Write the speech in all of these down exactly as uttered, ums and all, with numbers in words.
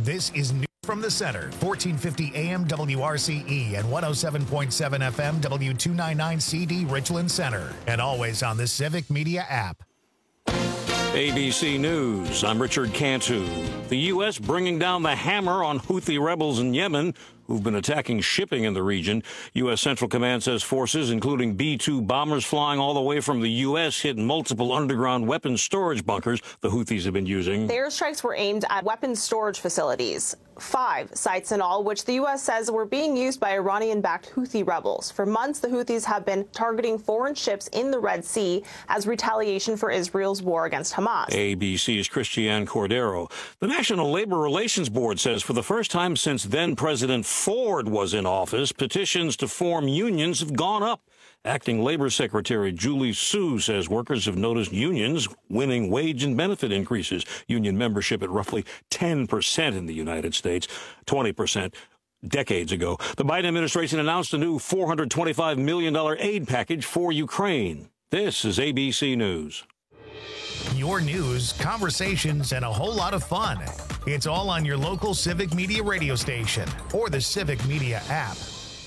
This is News from the Center, fourteen fifty A M W R C E and one oh seven point seven F M W two ninety-nine C D Richland Center, and always on the Civic Media app. A B C News, I'm Richard Cantu. The U S bringing down the hammer on Houthi rebels in Yemen who've been attacking shipping in the region. U S. Central Command says forces, including B two bombers flying all the way from the U S, hit multiple underground weapons storage bunkers the Houthis have been using. The airstrikes were aimed at weapons storage facilities. Five sites in all, which the U S says were being used by Iranian-backed Houthi rebels. For months, the Houthis have been targeting foreign ships in the Red Sea as retaliation for Israel's war against Hamas. A B C's Christiane Cordero. The National Labor Relations Board says for the first time since then-President Ford was in office, petitions to form unions have gone up. Acting Labor Secretary Julie Su says workers have noticed unions winning wage and benefit increases. Union membership at roughly ten percent in the United States, twenty percent decades ago. The Biden administration announced a new four hundred twenty-five million dollars aid package for Ukraine. This is A B C News. Your news, conversations, and a whole lot of fun. It's all on your local Civic Media radio station or the Civic Media app.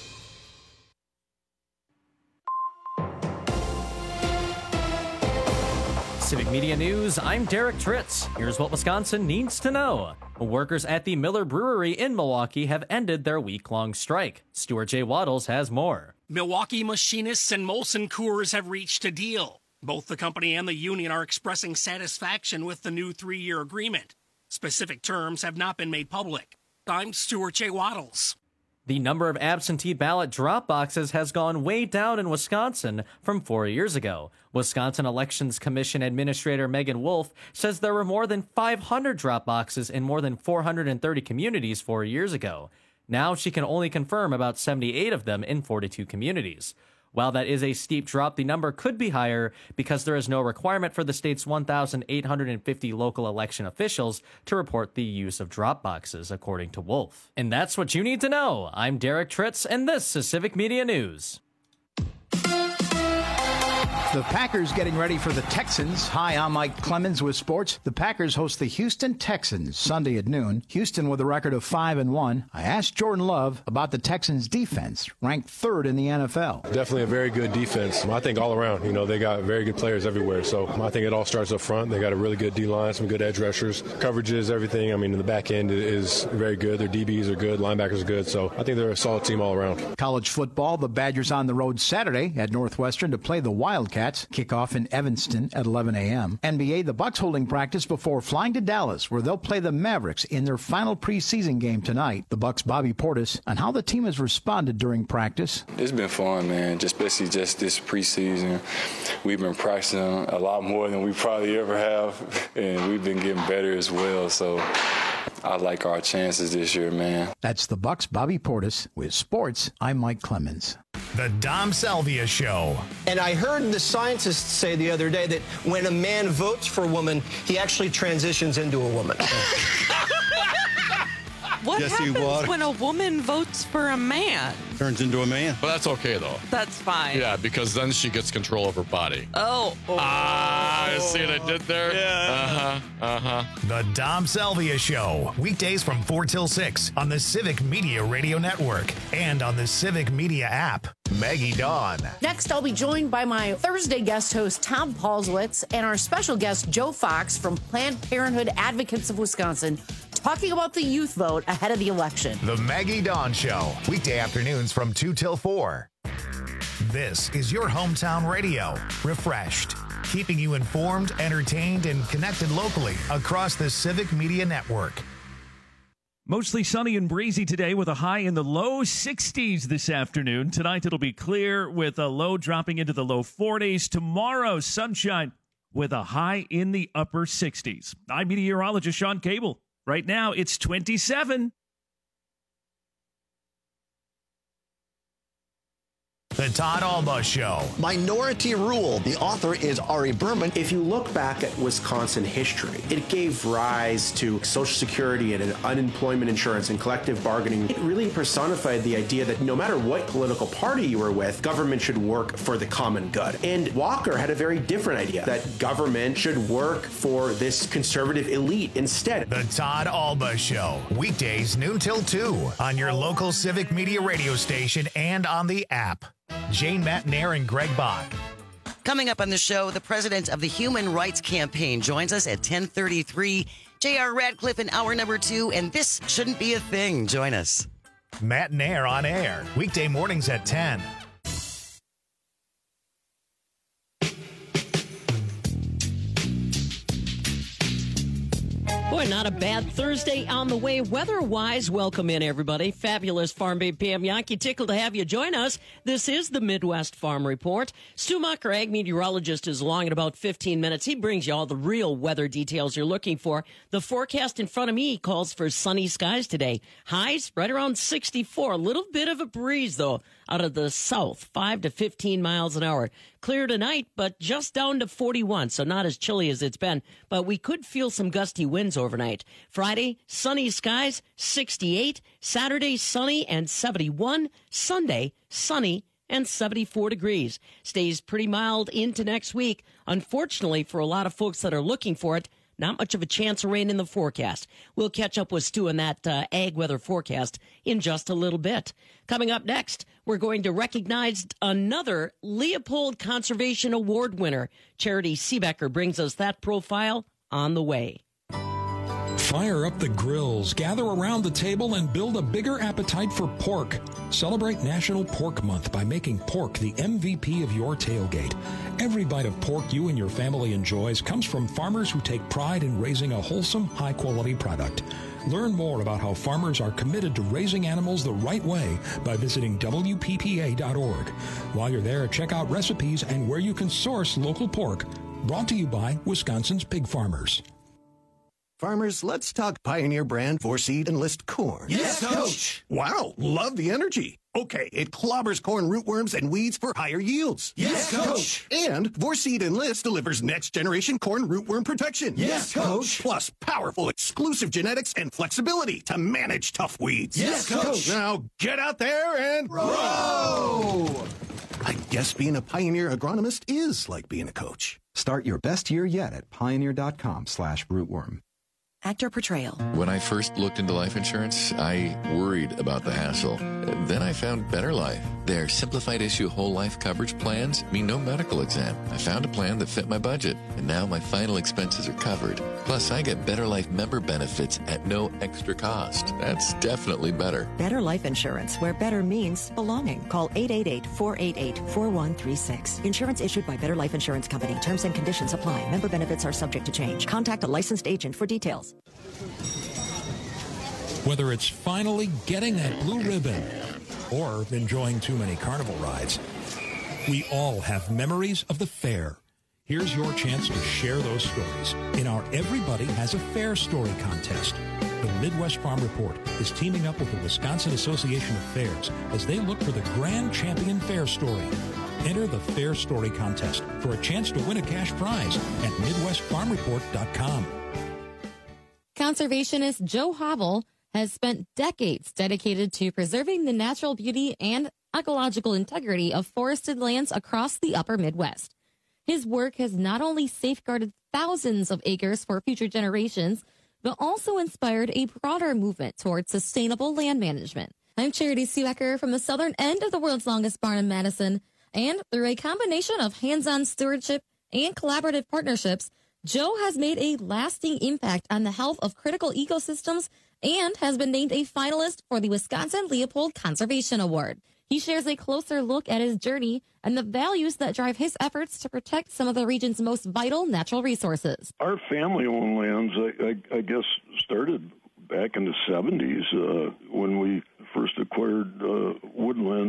Civic Media News, I'm Derek Tritz. Here's what Wisconsin needs to know. Workers at the Miller Brewery in Milwaukee have ended their week-long strike. Stuart J. Waddles has more. Milwaukee Machinists and Molson Coors have reached a deal. Both the company and the union are expressing satisfaction with the new three-year agreement. Specific terms have not been made public. I'm Stuart J. Waddles. The number of absentee ballot drop boxes has gone way down in Wisconsin from four years ago. Wisconsin Elections Commission Administrator Megan Wolf says there were more than five hundred drop boxes in more than four hundred thirty communities four years ago. Now she can only confirm about seventy-eight of them in forty-two communities. While that is a steep drop, the number could be higher because there is no requirement for the state's one thousand eight hundred fifty local election officials to report the use of drop boxes, according to Wolf. And that's what you need to know. I'm Derek Tritz, and this is Civic Media News. The Packers getting ready for the Texans. Hi, I'm Mike Clemens with sports. The Packers host the Houston Texans Sunday at noon. Houston with a record of five and one. I asked Jordan Love about the Texans defense, ranked third in the N F L. Definitely a very good defense. I think all around, you know, they got very good players everywhere. So I think it all starts up front. They got a really good D-line, some good edge rushers, coverages, everything. I mean, the back end is very good. Their D Bs are good, linebackers are good. So I think they're a solid team all around. College football, the Badgers on the road Saturday at Northwestern to play the Wildcats. Kickoff in Evanston at eleven a.m. N B A, the Bucks holding practice before flying to Dallas, where they'll play the Mavericks in their final preseason game tonight. The Bucks' Bobby Portis on how the team has responded during practice. It's been fun, man. Just basically just this preseason. We've been practicing a lot more than we probably ever have, and we've been getting better as well. So I like our chances this year, man. That's the Bucks' Bobby Portis. With sports, I'm Mike Clemens. The Dom Salvia Show. And I heard the scientists say the other day that when a man votes for a woman, he actually transitions into a woman. What yes, happens when a woman votes for a man? Turns into a man. But that's okay, though. That's fine. Yeah, because then she gets control of her body. Oh. oh. Ah, you see what I did there? Yeah. Uh-huh, uh-huh. The Dom Salvia Show. Weekdays from four till six on the Civic Media Radio Network and on the Civic Media app. Maggie Dawn. Next, I'll be joined by my Thursday guest host, Tom Paulswitz, and our special guest, Joe Fox from Planned Parenthood Advocates of Wisconsin, talking about the youth vote ahead of the election. The Maggie Dawn Show. Weekday afternoons from two till four. This is your hometown radio. Refreshed. Keeping you informed, entertained, and connected locally across the Civic Media Network. Mostly sunny and breezy today with a high in the low sixties this afternoon. Tonight it'll be clear with a low dropping into the low forties. Tomorrow, sunshine with a high in the upper sixties. I'm meteorologist Sean Cable. Right now, it's twenty-seven. The Todd Alba Show. Minority Rule. The author is Ari Berman. If you look back at Wisconsin history, it gave rise to Social Security and unemployment insurance and collective bargaining. It really personified the idea that no matter what political party you were with, government should work for the common good. And Walker had a very different idea, that government should work for this conservative elite instead. The Todd Alba Show. Weekdays noon till two on your local Civic Media radio station and on the app. Jane Matnair and Greg Bach. Coming up on the show, the president of the Human Rights Campaign joins us at ten thirty-three. J R Radcliffe in hour number two, and this shouldn't be a thing. Join us. Matnair on air, weekday mornings at ten. Boy, not a bad Thursday on the way weather-wise. Welcome in, everybody. Fabulous Farm Babe Pam Yankee. Tickled to have you join us. This is the Midwest Farm Report. Stu Mucker, ag meteorologist, is along in about fifteen minutes. He brings you all the real weather details you're looking for. The forecast in front of me calls for sunny skies today. Highs right around sixty-four. A little bit of a breeze, though, out of the south, five to fifteen miles an hour. Clear tonight, but just down to forty-one, so not as chilly as it's been. But we could feel some gusty winds overnight. Friday, sunny skies, sixty-eight. Saturday, sunny and seventy-one. Sunday, sunny and seventy-four degrees. Stays pretty mild into next week. Unfortunately, for a lot of folks that are looking for it, not much of a chance of rain in the forecast. We'll catch up with Stu in that uh, ag weather forecast in just a little bit. Coming up next, we're going to recognize another Leopold Conservation Award winner. Charity Seebecker brings us that profile on the way. Fire up the grills, gather around the table, and build a bigger appetite for pork. Celebrate National Pork Month by making pork the M V P of your tailgate. Every bite of pork you and your family enjoys comes from farmers who take pride in raising a wholesome, high-quality product. Learn more about how farmers are committed to raising animals the right way by visiting W P P A dot org. While you're there, check out recipes and where you can source local pork. Brought to you by Wisconsin's Pig Farmers. Farmers, let's talk Pioneer brand Vorseed Enlist corn. Yes, Coach! Wow, love the energy. Okay, it clobbers corn rootworms and weeds for higher yields. Yes, Coach! And Vorseed Enlist delivers next-generation corn rootworm protection. Yes, Coach! Plus powerful exclusive genetics and flexibility to manage tough weeds. Yes, Coach! Now get out there and grow! I guess being a Pioneer agronomist is like being a coach. Start your best year yet at pioneer.com slash rootworm. Actor portrayal. When I first looked into life insurance, I worried about the hassle. Then I found Better Life. Their simplified issue whole life coverage plans mean no medical exam. I found a plan that fit my budget, and now my final expenses are covered. Plus, I get Better Life member benefits at no extra cost. That's definitely better. Better Life Insurance, where better means belonging. Call eight eight eight, four eight eight, four one three six. Insurance issued by Better Life Insurance Company. Terms and conditions apply. Member benefits are subject to change. Contact a licensed agent for details. Whether it's finally getting that blue ribbon or enjoying too many carnival rides, we all have memories of the fair. Here's your chance to share those stories in our Everybody Has a Fair Story contest. The Midwest Farm Report is teaming up with the Wisconsin Association of Fairs as they look for the grand champion fair story. Enter the Fair Story contest for a chance to win a cash prize at midwest farm report dot com. Conservationist Joe Havel has spent decades dedicated to preserving the natural beauty and ecological integrity of forested lands across the upper Midwest. His work has not only safeguarded thousands of acres for future generations, but also inspired a broader movement towards sustainable land management. I'm Charity Seebecker from the southern end of the world's longest barn in Madison, and through a combination of hands-on stewardship and collaborative partnerships, Joe has made a lasting impact on the health of critical ecosystems and has been named a finalist for the Wisconsin Leopold Conservation Award. He shares a closer look at his journey and the values that drive his efforts to protect some of the region's most vital natural resources. Our family-owned lands, I, I, I guess, started back in the seventies uh, when we first acquired uh, woodland, and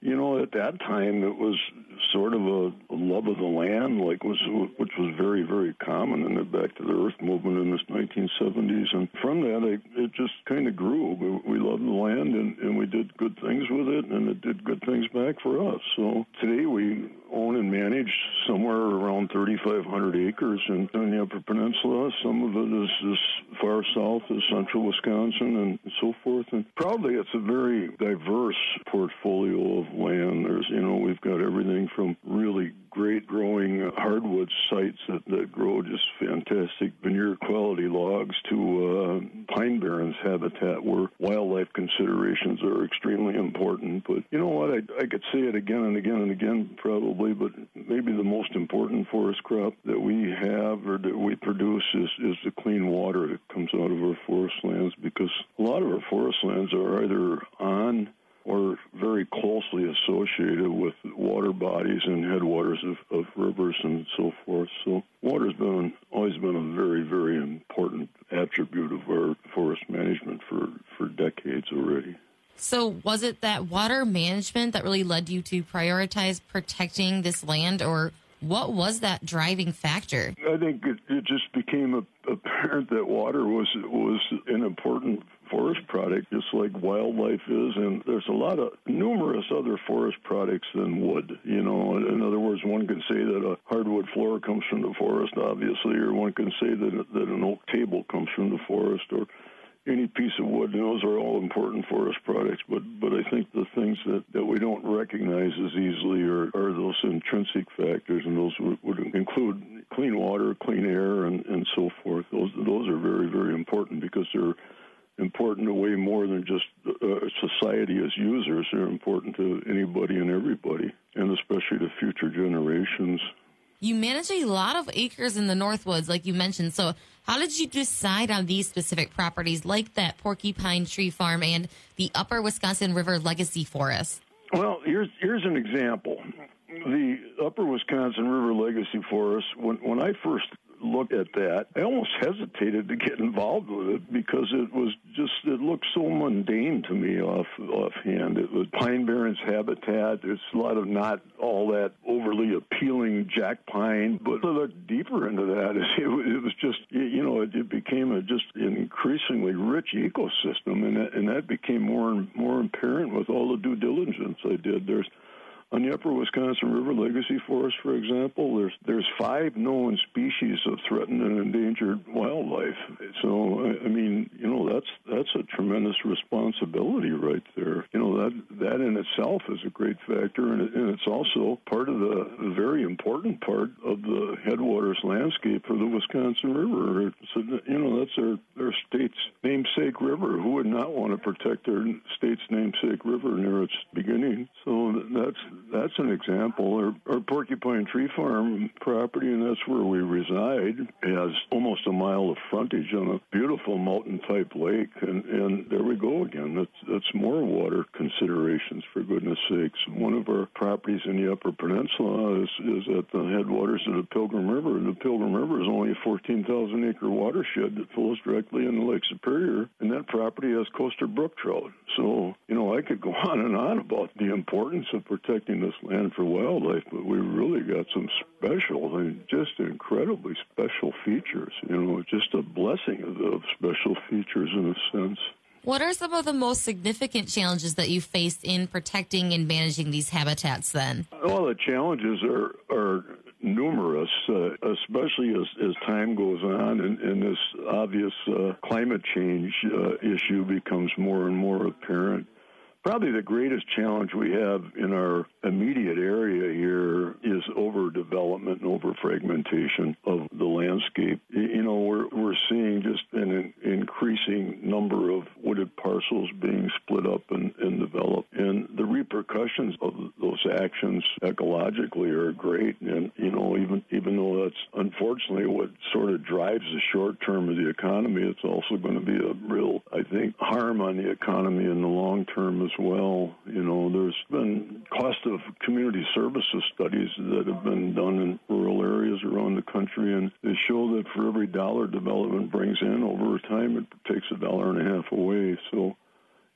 you know, at that time it was sort of a, a love of the land, like was which was very, very common in the Back to the Earth movement in the nineteen seventies. And from that, I, it just kind of grew. We, we loved the land, and, and we did good things with it, and it did good things back for us. So today we own and manage somewhere around thirty-five hundred acres in, in the Upper Peninsula. Some of it is as far south as central Wisconsin and so forth. And probably it's a very diverse portfolio of land. There's, you know, we've got everything from really great growing hardwood sites that, that grow just fantastic veneer quality logs to uh, pine barrens habitat where wildlife considerations are extremely important. But you know what, I, I could say it again and again and again probably, but maybe the most important forest crop that we have or that we produce is, is the clean water that comes out of our forest lands, because a lot of our forest lands are either on or very closely associated with water bodies and headwaters of, of rivers and so forth. So water's been always been a very, very important attribute of our forest management for, for decades already. So was it that water management that really led you to prioritize protecting this land, or what was that driving factor? I think it, it just became a, apparent that water was was an important forest product, just like wildlife is, and there's a lot of numerous other forest products than wood. You know, in other words, one can say that a hardwood floor comes from the forest, obviously, or one can say that that an oak table comes from the forest, or any piece of wood. And those are all important forest products, but but I think the things that, that we don't recognize as easily are, are those intrinsic factors, and those would, would include clean water, clean air, and, and so forth. Those those are very, very important because they're important to way more than just uh, society as users. They're important to anybody and everybody, and especially to future generations. You manage a lot of acres in the Northwoods, like you mentioned. So how did you decide on these specific properties, like that Porcupine Tree Farm and the Upper Wisconsin River Legacy Forest? Well, here's here's an example. The Upper Wisconsin River Legacy Forest, when, when I first looked at that, I almost hesitated to get involved with it because it was just, it looked so mundane to me off offhand. It was pine barrens habitat. There's a lot of not all that overly appealing jack pine, but to look deeper into that, it, it was just, you know, it, it became a just an increasingly rich ecosystem, and that, and that became more and more apparent with all the due diligence I did. There's On the Upper Wisconsin River Legacy Forest, for example, there's there's five known species of threatened and endangered wildlife. So, I mean, you know, that's that's a tremendous responsibility right there. You know, that that in itself is a great factor, and, it, and it's also part of the, the very important part of the headwaters landscape for the Wisconsin River. So, you know, that's their, their state's namesake river. Who would not want to protect their state's namesake river near its beginning? So that's That's an example. Our, our Porcupine Tree Farm property, and that's where we reside, has almost a mile of frontage on a beautiful mountain-type lake, and, and there we go again. That's, that's more water considerations, for goodness sakes. One of our properties in the Upper Peninsula is, is at the headwaters of the Pilgrim River. The Pilgrim River is only a fourteen thousand acre watershed that flows directly into Lake Superior, and that property has coastal brook trout. So, you know, I could go on and on about the importance of protecting this land for wildlife, but we really got some special, I mean, just incredibly special features. You know, just a blessing of, of special features in a sense. What are some of the most significant challenges that you faced in protecting and managing these habitats then? Well, the challenges are, are numerous, uh, especially as, as time goes on and, and this obvious uh, climate change uh, issue becomes more and more apparent. Probably the greatest challenge we have in our immediate area here is overdevelopment and overfragmentation of the landscape. You know, we're we're seeing just an increasing number of wooded parcels being split up and, and developed, and the repercussions of those actions ecologically are great. And you know, even even though that's unfortunately what sort of drives the short term of the economy, it's also going to be a real, I think, harm on the economy in the long term as well. You know, there's been cost of community services studies that have been done in rural areas around the country, and they show that for every dollar development brings in, over time it takes a dollar and a half away. So,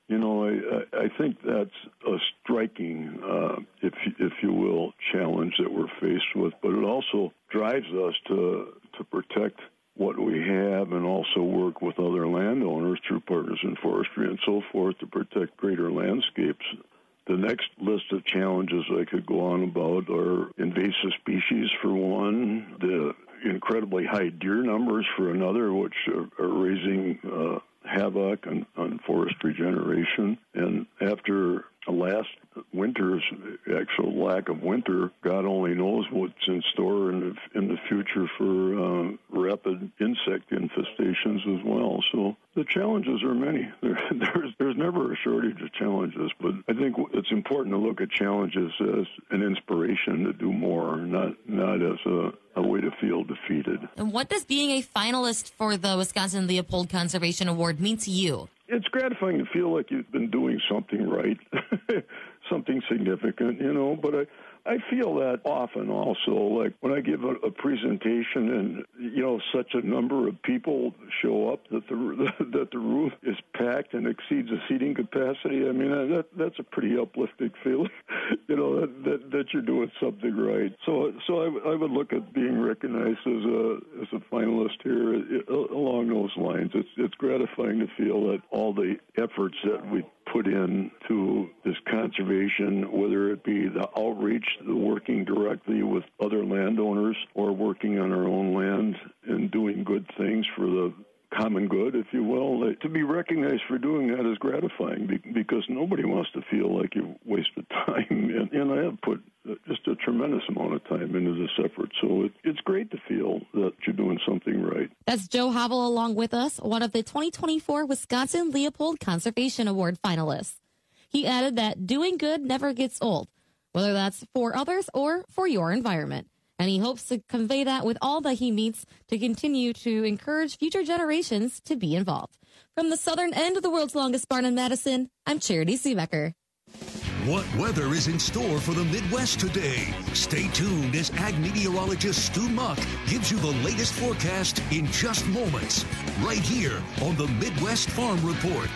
You know, I, I think that's a striking, uh, if if you will, challenge that we're faced with. But it also drives us to to protect what we have and also work with other landowners through Partners in Forestry and so forth to protect greater landscapes. The next list of challenges I could go on about are invasive species for one, the incredibly high deer numbers for another, which are, are raising uh, havoc on, on forest regeneration. And after last winter's actual lack of winter, God only knows what's in store in the, in the future for uh, rapid insect infestations as well. So the challenges are many. There, there's, there's never a shortage of challenges, but I think it's important to look at challenges as an inspiration to do more, not not as a, a way to feel defeated. And what does being a finalist for the Wisconsin Leopold Conservation Award mean to you? It's gratifying to feel like you've been doing something right, something significant, you know, but I, I feel that often also, like when I give a, a presentation and, you know, such a number of people show up that the that the room is packed and exceeds the seating capacity. I mean, that that's a pretty uplifting feeling, you know, that, that, that you're doing something right. So so I, I would look at being recognized as a as a finalist here along those lines. It's, it's gratifying to feel that all the efforts that we put in to this conservation, whether it be the outreach, the working directly with other landowners, or working on our own land and doing good things for the common good, if you will. To be recognized for doing that is gratifying because nobody wants to feel like you've wasted time. And, and I have put just a tremendous amount of time into this effort. So it, it's great to feel that you're doing something right. That's Joe Hobble along with us, one of the twenty twenty-four Wisconsin Leopold Conservation Award finalists. He added that doing good never gets old, whether that's for others or for your environment. And he hopes to convey that with all that he meets to continue to encourage future generations to be involved. From the southern end of the world's longest barn in Madison, I'm Charity Seebecker. What weather is in store for the Midwest today? Stay tuned as ag meteorologist Stu Muck gives you the latest forecast in just moments, right here on the Midwest Farm Report.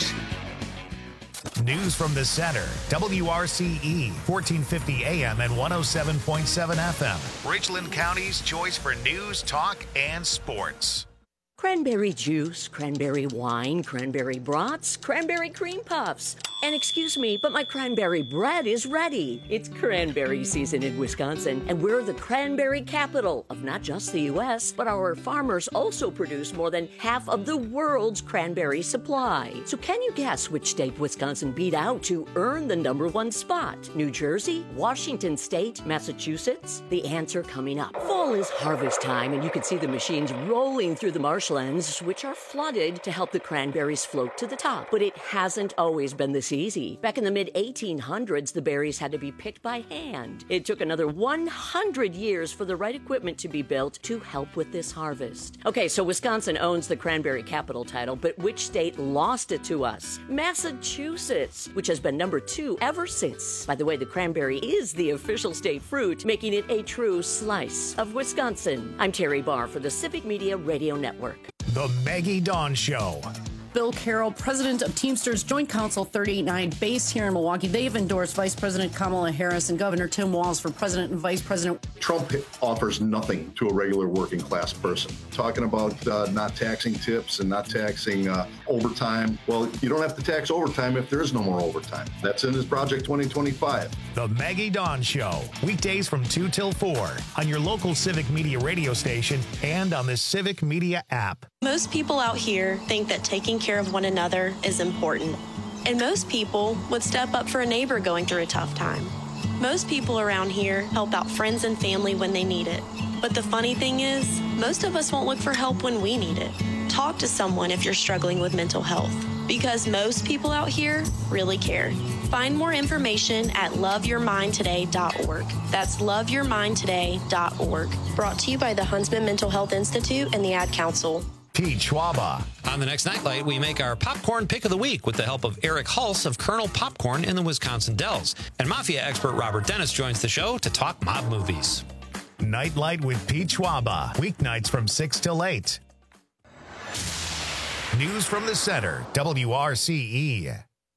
News from the center, W R C E, fourteen fifty A M and one oh seven point seven F M. Richland County's choice for news, talk, and sports. Cranberry juice, cranberry wine, cranberry brats, cranberry cream puffs. And excuse me, but my cranberry bread is ready. It's cranberry season in Wisconsin, and we're the cranberry capital of not just the U S, but our farmers also produce more than half of the world's cranberry supply. So can you guess which state Wisconsin beat out to earn the number one spot? New Jersey, Washington State, Massachusetts? The answer coming up. Fall is harvest time, and you can see the machines rolling through the marshlands, which are flooded to help the cranberries float to the top. But it hasn't always been this easy. Back in the mid eighteen hundreds, the berries had to be picked by hand. It took another one hundred years for the right equipment to be built to help with this harvest. Okay, so Wisconsin owns the cranberry capital title, but which state lost it to us? Massachusetts, which has been number two ever since. By the way, the cranberry is the official state fruit, making it a true slice of Wisconsin. I'm Terry Barr for the Civic Media Radio Network. The Maggie Dawn Show. Bill Carroll, president of Teamsters Joint Council thirty-nine, based here in Milwaukee. They've endorsed Vice President Kamala Harris and Governor Tim Walz for president and vice president. Trump offers nothing to a regular working class person. Talking about uh, not taxing tips and not taxing uh, overtime. Well, you don't have to tax overtime if there is no more overtime. That's in his Project twenty twenty-five. The Maggie Dawn Show, weekdays from two till four on your local Civic Media radio station and on the Civic Media app. Most people out here think that taking care of one another is important. And most people would step up for a neighbor going through a tough time. Most people around here help out friends and family when they need it. But the funny thing is, most of us won't look for help when we need it. Talk to someone if you're struggling with mental health, because most people out here really care. Find more information at love your mind today dot org. That's love your mind today dot org. Brought to you by the Huntsman Mental Health Institute and the Ad Council. Pete Schwaba. On the next Nightlight, we make our popcorn pick of the week with the help of Eric Hulse of Colonel Popcorn in the Wisconsin Dells. And Mafia expert Robert Dennis joins the show to talk mob movies. Nightlight with Pete Schwaba. Weeknights from six till eight. News from the center, W R C E.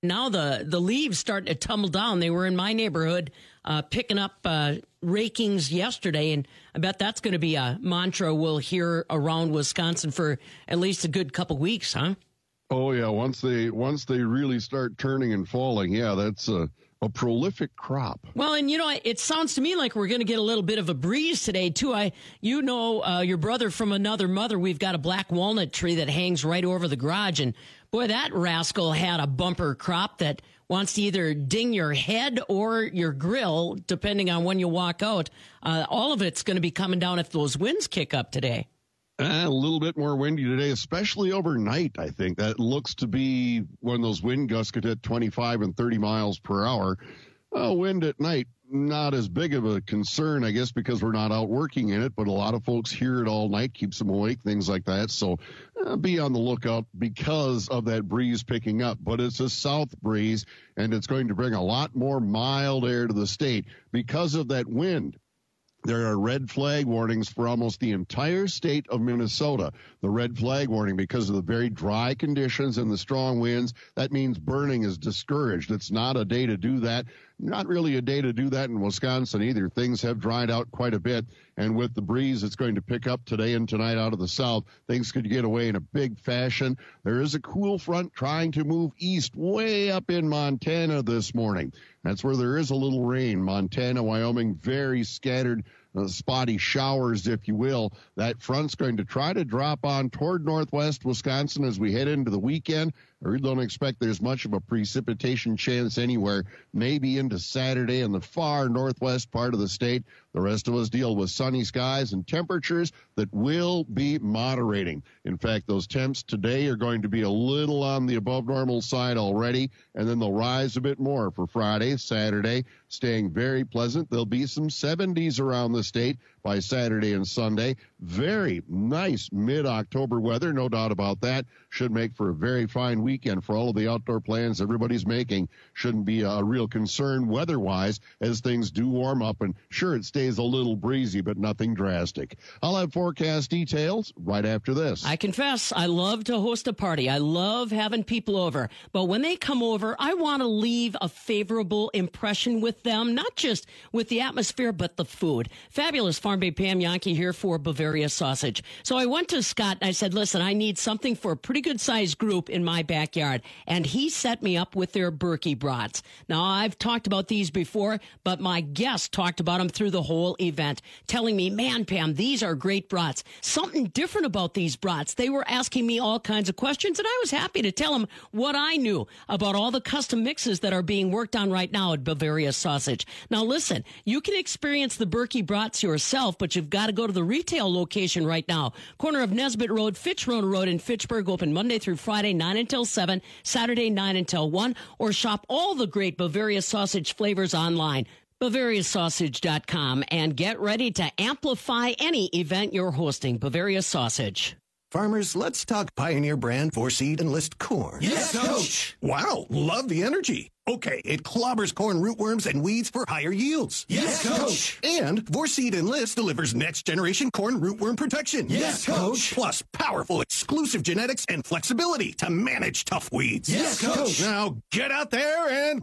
Now the, the leaves starting to tumble down. They were in my neighborhood uh, picking up uh, rakings yesterday, and I bet that's going to be a mantra we'll hear around Wisconsin for at least a good couple weeks, huh? Oh, yeah. Once they once they really start turning and falling, yeah, that's a, a prolific crop. Well, and, you know, it sounds to me like we're going to get a little bit of a breeze today, too. I, You know, uh, your brother from another mother, we've got a black walnut tree that hangs right over the garage, and boy, that rascal had a bumper crop that wants to either ding your head or your grill, depending on when you walk out. Uh, all of it's going to be coming down if those winds kick up today. Uh, a little bit more windy today, especially overnight, I think. That looks to be when those wind gusts could hit twenty-five and thirty miles per hour. Uh, wind at night, not as big of a concern, I guess, because we're not out working in it, but a lot of folks hear it all night, keeps them awake, things like that. So uh, be on the lookout because of that breeze picking up. But it's a south breeze, and it's going to bring a lot more mild air to the state because of that wind. There are red flag warnings for almost the entire state of Minnesota. The red flag warning because of the very dry conditions and the strong winds. That means burning is discouraged. It's not a day to do that. Not really a day to do that in Wisconsin either. Things have dried out quite a bit. And with the breeze, it's going to pick up today and tonight out of the south. Things could get away in a big fashion. There is a cool front trying to move east way up in Montana this morning. That's where there is a little rain. Montana, Wyoming, very scattered, uh, spotty showers, if you will. That front's going to try to drop on toward northwest Wisconsin as we head into the weekend. I really don't expect there's much of a precipitation chance anywhere, maybe into Saturday in the far northwest part of the state. The rest of us deal with sunny skies and temperatures that will be moderating. In fact, those temps today are going to be a little on the above normal side already, and then they'll rise a bit more for Friday, Saturday, staying very pleasant. There'll be some seventies around the state by Saturday and Sunday. Very nice mid-October weather, no doubt about that. Should make for a very fine weekend for all of the outdoor plans everybody's making. Shouldn't be a real concern weather-wise as things do warm up. And sure, it stays a little breezy, but nothing drastic. I'll have forecast details right after this. I confess, I love to host a party. I love having people over. But when they come over, I want to leave a favorable impression with them, not just with the atmosphere, but the food. Fabulous Farm Bay Pam Yankee here for Bavaria Sausage. So I went to Scott and I said, listen, I need something for a pretty good sized group in my backyard. And he set me up with their Berkey brats. Now, I've talked about these before, but my guest talked about them through the whole event, telling me, man, Pam, these are great brats. Something different about these brats. They were asking me all kinds of questions, and I was happy to tell them what I knew about all the custom mixes that are being worked on right now at Bavaria Sausage. Now, listen, you can experience the Berkey brats yourself, but you've got to go to the retail location right now. Corner of Nesbitt Road, Fitchrow Road in Fitchburg, open Monday through Friday, nine until seven, Saturday, nine until one, or shop all the great Bavaria Sausage flavors online. Bavaria Sausage dot com, and get ready to amplify any event you're hosting. Bavaria Sausage. Farmers, let's talk Pioneer brand four-seed Enlist corn. Yes, Coach. Wow, love the energy. Okay, it clobbers corn rootworms and weeds for higher yields. Yes, Coach. And four-seed Enlist delivers next-generation corn rootworm protection. Yes, Coach. Plus powerful exclusive genetics and flexibility to manage tough weeds. Yes, Coach. Now get out there and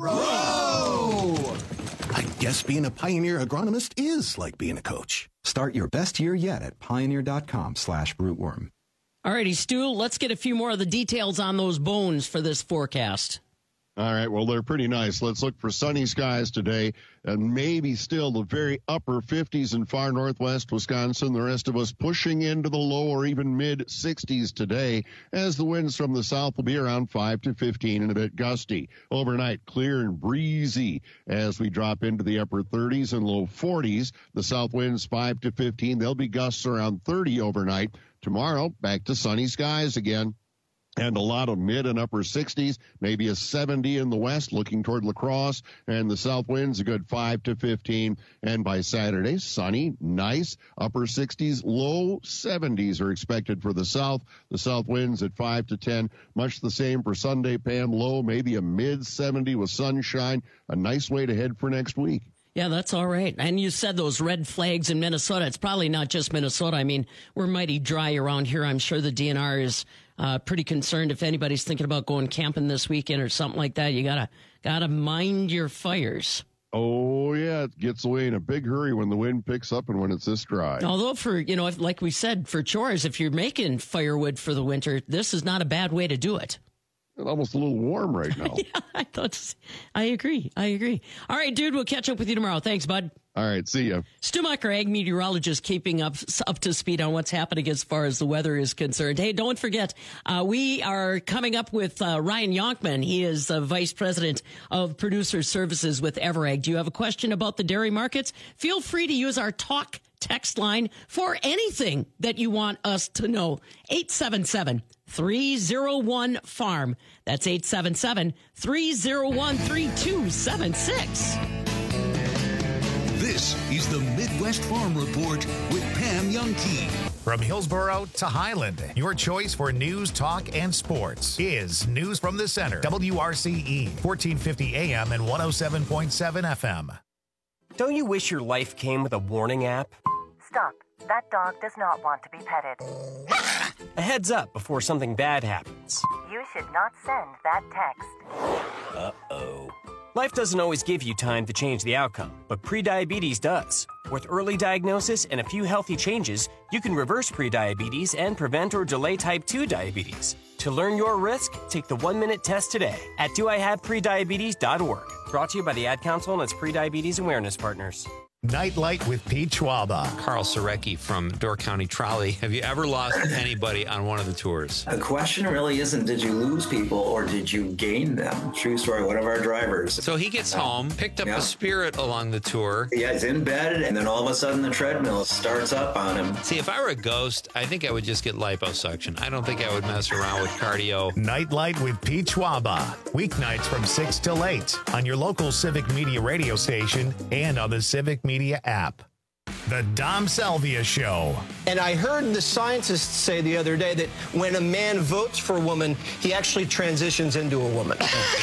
grow! I guess being a Pioneer agronomist is like being a coach. Start your best year yet at pioneer.com slash rootworm. All righty, Stu, let's get a few more of the details on those bones for this forecast. All right, well, they're pretty nice. Let's look for sunny skies today and maybe still the very upper fifties in far northwest Wisconsin. The rest of us pushing into the low or even mid sixties today as the winds from the south will be around five to fifteen and a bit gusty. Overnight, clear and breezy as we drop into the upper thirties and low forties. The south winds five to fifteen. There'll be gusts around thirty overnight. Tomorrow, back to sunny skies again. And a lot of mid and upper sixties, maybe a seventy in the west looking toward La Crosse, and the south winds a good five to fifteen. And by Saturday, sunny, nice, upper sixties, low seventies are expected for the south. The south winds at five to ten, much the same for Sunday, Pam, low, maybe a mid seventy with sunshine, a nice way to head for next week. Yeah, that's all right. And you said those red flags in Minnesota. It's probably not just Minnesota. I mean, we're mighty dry around here. I'm sure the D N R is uh, pretty concerned if anybody's thinking about going camping this weekend or something like that. You gotta gotta mind your fires. Oh, yeah, it gets away in a big hurry when the wind picks up and when it's this dry. Although, for, you know, if, like we said, for chores, if you're making firewood for the winter, this is not a bad way to do it. It's almost a little warm right now. Yeah, I thought, I agree. I agree. All right, dude, we'll catch up with you tomorrow. Thanks, bud. All right, see ya. Stu Mucker, ag meteorologist, keeping up up to speed on what's happening as far as the weather is concerned. Hey, don't forget, uh, we are coming up with uh, Ryan Yonkman. He is uh, Vice President of Producer Services with Everag. Do you have a question about the dairy markets? Feel free to use our talk text line for anything that you want us to know. eight seven seven, three oh one, farm. That's eight seven seven, three oh one, three two seven six. This is the Midwest Farm Report with Pam Youngkey. From Hillsboro to Highland, your choice for news, talk, and sports is News from the Center. W R C E, fourteen fifty A M and one oh seven point seven F M. Don't you wish your life came with a warning app? Stop. That dog does not want to be petted. A heads up before something bad happens. You should not send that text. Uh-oh. Life doesn't always give you time to change the outcome, but prediabetes does. With early diagnosis and a few healthy changes, you can reverse prediabetes and prevent or delay type two diabetes. To learn your risk, take the one-minute test today at do I have prediabetes dot org. Brought to you by the Ad Council and its prediabetes awareness partners. Nightlight with Pete Schwaba. Carl Sorecki from Door County Trolley. Have you ever lost anybody on one of the tours? The question really isn't did you lose people or did you gain them? True story, one of our drivers. So he gets uh, home, picked up yeah. a Spirit along the tour. Yeah, he's in bed, and then all of a sudden the treadmill starts up on him. See, if I were a ghost, I think I would just get liposuction. I don't think I would mess around with cardio. Nightlight with Pete Schwaba. Weeknights from six till eight on your local Civic Media radio station and on the Civic Media app. The Dom Salvia Show. And I heard the scientists say the other day that when a man votes for a woman, he actually transitions into a woman.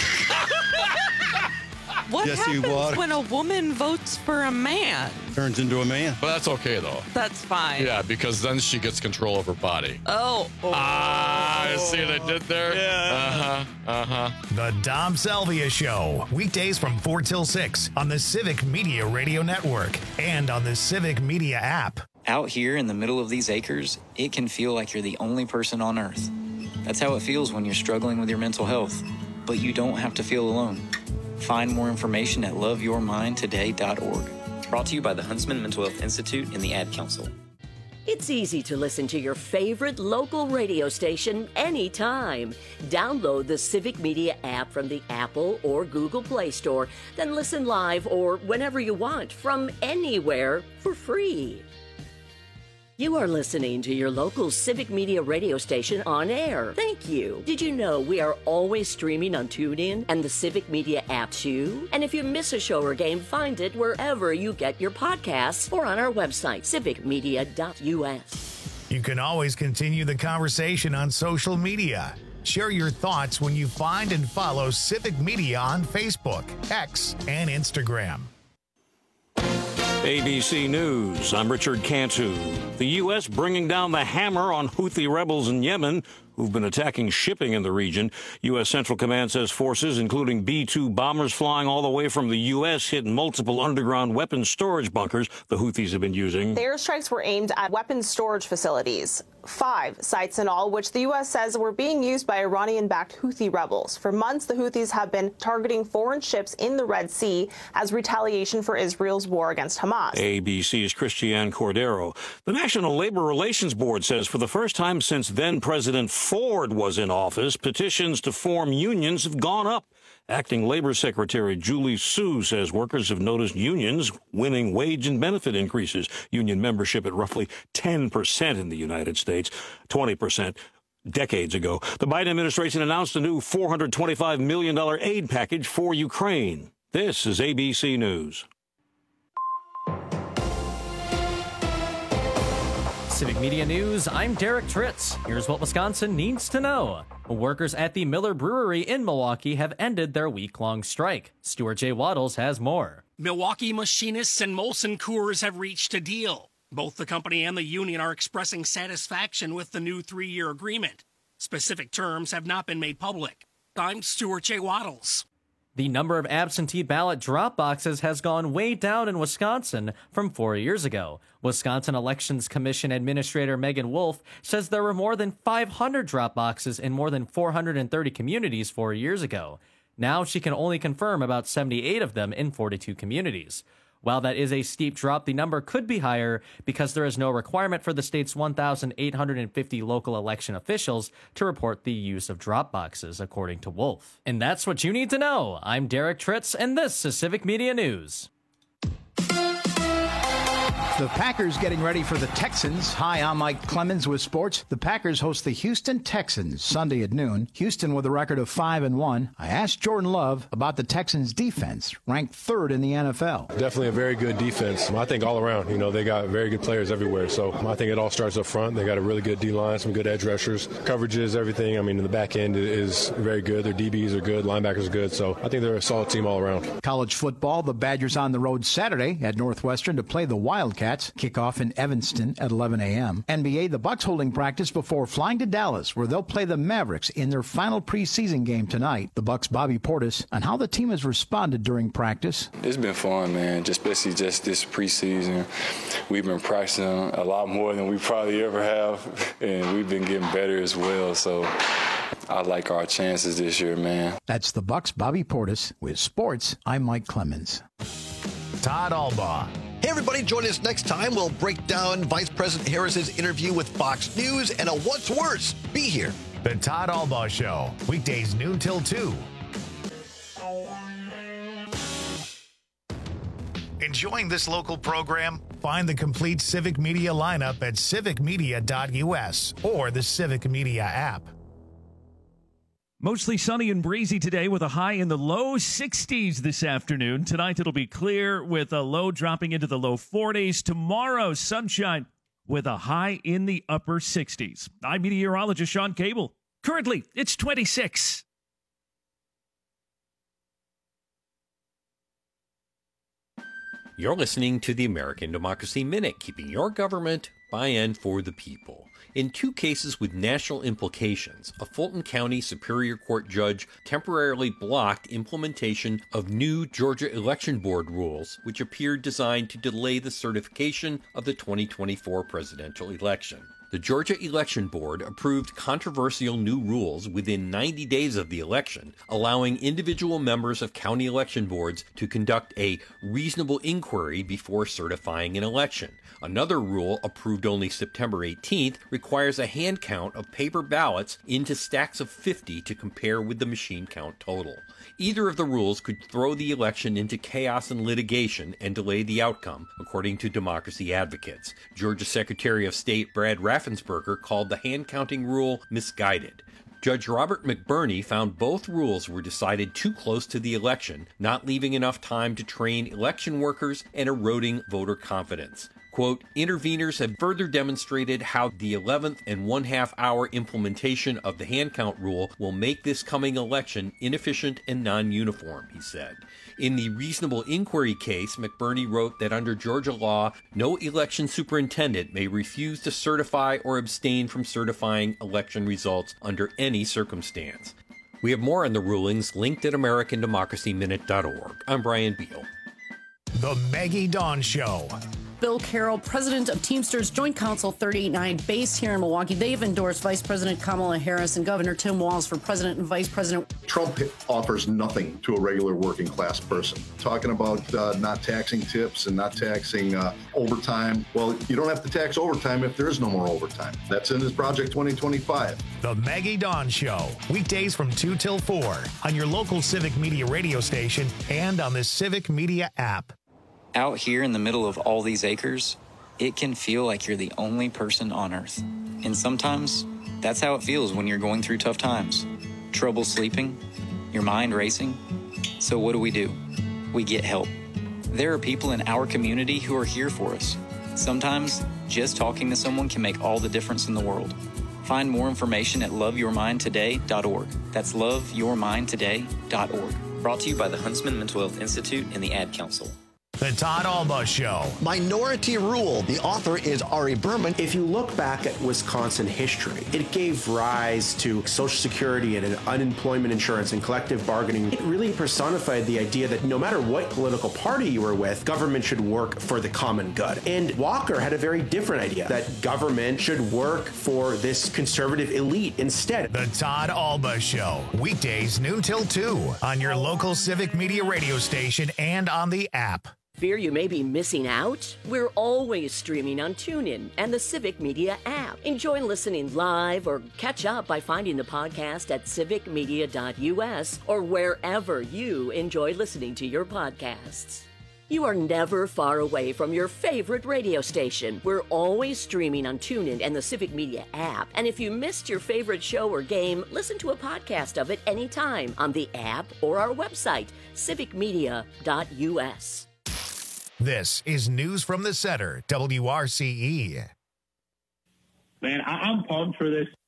What Jesse happens Water. when a woman votes for a man? Turns into a man. But that's okay, though. That's fine. Yeah, because then she gets control of her body. Oh. oh. Ah, you see what I did there? Yeah. Uh-huh, uh-huh. The Dom Salvia Show. Weekdays from four till six on the Civic Media Radio Network and on the Civic Media app. Out here in the middle of these acres, it can feel like you're the only person on Earth. That's how it feels when you're struggling with your mental health. But you don't have to feel alone. Find more information at love your mind today dot org. Brought to you by the Huntsman Mental Health Institute and the Ad Council. It's easy to listen to your favorite local radio station anytime. Download the Civic Media app from the Apple or Google Play Store, then listen live or whenever you want from anywhere for free. You are listening to your local Civic Media radio station on air. Thank you. Did you know we are always streaming on TuneIn and the Civic Media app too? And if you miss a show or game, find it wherever you get your podcasts or on our website, civic media dot U S. You can always continue the conversation on social media. Share your thoughts when you find and follow Civic Media on Facebook, X, and Instagram. A B C News, I'm Richard Cantu. The U S bringing down the hammer on Houthi rebels in Yemen who've been attacking shipping in the region. U S. Central Command says forces, including B two bombers flying all the way from the U S, hit multiple underground weapons storage bunkers the Houthis have been using. The airstrikes were aimed at weapons storage facilities. Five sites in all, which the U S says were being used by Iranian-backed Houthi rebels. For months, the Houthis have been targeting foreign ships in the Red Sea as retaliation for Israel's war against Hamas. A B C's Christiane Cordero. The National Labor Relations Board says for the first time since then-President Ford was in office, petitions to form unions have gone up. Acting Labor Secretary Julie Su says workers have noticed unions winning wage and benefit increases. Union membership at roughly ten percent in the United States, twenty percent decades ago. The Biden administration announced a new four hundred twenty-five million dollars aid package for Ukraine. This is A B C News. Civic Media News, I'm Derek Tritz. Here's what Wisconsin needs to know. Workers at the Miller Brewery in Milwaukee have ended their week-long strike. Stuart J. Waddles has more. Milwaukee Machinists and Molson Coors have reached a deal. Both the company and the union are expressing satisfaction with the new three-year agreement. Specific terms have not been made public. I'm Stuart J. Waddles. The number of absentee ballot drop boxes has gone way down in Wisconsin from four years ago. Wisconsin Elections Commission Administrator Megan Wolf says there were more than five hundred drop boxes in more than four hundred thirty communities four years ago. Now she can only confirm about seventy-eight of them in forty-two communities. While that is a steep drop, the number could be higher because there is no requirement for the state's one thousand eight hundred fifty local election officials to report the use of drop boxes, according to Wolf. And that's what you need to know. I'm Derek Tritz, and this is Civic Media News. The Packers getting ready for the Texans. Hi, I'm Mike Clemens with sports. The Packers host the Houston Texans Sunday at noon. Houston with a record of five and one. I asked Jordan Love about the Texans defense, ranked third in the N F L. Definitely a very good defense. I think all around, you know, they got very good players everywhere. So I think it all starts up front. They got a really good D-line, some good edge rushers, coverages, everything. I mean, the back end is very good. Their D Bs are good, linebackers are good. So I think they're a solid team all around. College football, the Badgers on the road Saturday at Northwestern to play the Wildcats. Kickoff in Evanston at eleven a.m. N B A, the Bucks holding practice before flying to Dallas, where they'll play the Mavericks in their final preseason game tonight. The Bucks' Bobby Portis on how the team has responded during practice. It's been fun, man, just especially just this preseason. We've been practicing a lot more than we probably ever have, and we've been getting better as well. So I like our chances this year, man. That's the Bucks' Bobby Portis. With sports, I'm Mike Clemens. Todd Albaugh. Hey, everybody, join us next time. We'll break down Vice President Harris's interview with Fox News and a what's worse. Be here. The Todd Albaugh Show, weekdays noon till two. Enjoying this local program? Find the complete Civic Media lineup at civic media dot u s or the Civic Media app. Mostly sunny and breezy today with a high in the low sixties this afternoon. Tonight it'll be clear with a low dropping into the low forties. Tomorrow, sunshine with a high in the upper sixties. I'm meteorologist Sean Cable. Currently, it's twenty-six. You're listening to the American Democracy Minute, keeping your government by and for the people. In two cases with national implications, a Fulton County Superior Court judge temporarily blocked implementation of new Georgia Election Board rules, which appeared designed to delay the certification of the twenty twenty-four presidential election. The Georgia Election Board approved controversial new rules within ninety days of the election, allowing individual members of county election boards to conduct a reasonable inquiry before certifying an election. Another rule, approved only September eighteenth, requires a hand count of paper ballots into stacks of fifty to compare with the machine count total. Either of the rules could throw the election into chaos and litigation and delay the outcome, according to democracy advocates. Georgia Secretary of State Brad Raffensperger called the hand-counting rule misguided. Judge Robert McBurney found both rules were decided too close to the election, not leaving enough time to train election workers and eroding voter confidence. Quote, interveners have further demonstrated how the eleventh and one-half hour implementation of the hand count rule will make this coming election inefficient and non-uniform, he said. In the reasonable inquiry case, McBurney wrote that under Georgia law, no election superintendent may refuse to certify or abstain from certifying election results under any circumstance. We have more on the rulings linked at american democracy minute dot org. I'm Brian Beal. The Maggie Dawn Show. Bill Carroll, president of Teamsters Joint Council thirty eighty-nine, based here in Milwaukee. They've endorsed Vice President Kamala Harris and Governor Tim Walz for president and vice president. Trump offers nothing to a regular working class person. Talking about uh, not taxing tips and not taxing uh, overtime. Well, you don't have to tax overtime if there is no more overtime. That's in his Project twenty twenty-five. The Maggie Dawn Show, weekdays from two till four on your local Civic Media radio station and on the Civic Media app. Out here in the middle of all these acres, it can feel like you're the only person on Earth. And sometimes, that's how it feels when you're going through tough times. Trouble sleeping, your mind racing. So what do we do? We get help. There are people in our community who are here for us. Sometimes, just talking to someone can make all the difference in the world. Find more information at love your mind today dot org. That's love your mind today dot org. Brought to you by the Huntsman Mental Health Institute and the Ad Council. The Todd Alba Show. Minority Rule. The author is Ari Berman. If you look back at Wisconsin history, it gave rise to Social Security and unemployment insurance and collective bargaining. It really personified the idea that no matter what political party you were with, government should work for the common good. And Walker had a very different idea, that government should work for this conservative elite instead. The Todd Alba Show. Weekdays noon till two on your local Civic Media radio station and on the app. Fear you may be missing out? We're always streaming on TuneIn and the Civic Media app. Enjoy listening live or catch up by finding the podcast at civic media dot u s or wherever you enjoy listening to your podcasts. You are never far away from your favorite radio station. We're always streaming on TuneIn and the Civic Media app. And if you missed your favorite show or game, listen to a podcast of it anytime on the app or our website, civic media dot u s. This is News from the Center, W R C E. Man, I- I'm pumped for this.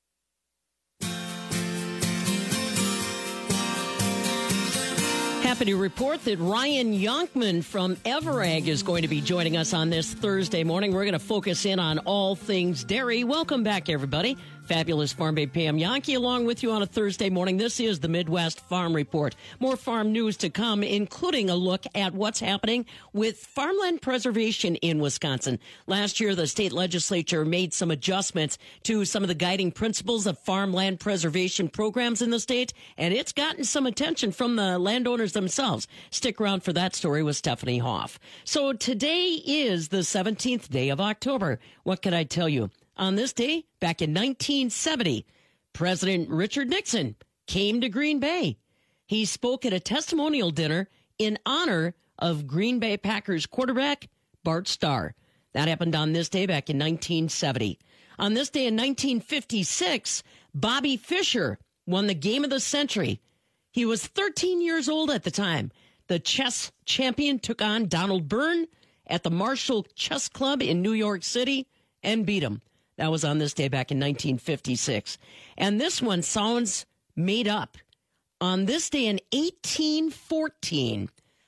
Happy to report that Ryan Yonkman from Everag is going to be joining us on this Thursday morning. We're going to focus in on all things dairy. Welcome back, everybody. Fabulous Farm Babe Pam Yankee along with you on a Thursday morning. This is the Midwest Farm Report. More farm news to come, including a look at what's happening with farmland preservation in Wisconsin. Last year, the state legislature made some adjustments to some of the guiding principles of farmland preservation programs in the state, and it's gotten some attention from the landowners themselves. Stick around for that story with Stephanie Hoff. So today is the seventeenth day of October. What can I tell you? On this day, back in nineteen seventy, President Richard Nixon came to Green Bay. He spoke at a testimonial dinner in honor of Green Bay Packers quarterback Bart Starr. That happened on this day back in nineteen seventy. On this day in nineteen fifty-six, Bobby Fischer won the game of the century. He was thirteen years old at the time. The chess champion took on Donald Byrne at the Marshall Chess Club in New York City and beat him. That was on this day back in nineteen fifty-six. And this one sounds made up. On this day in eighteen fourteen,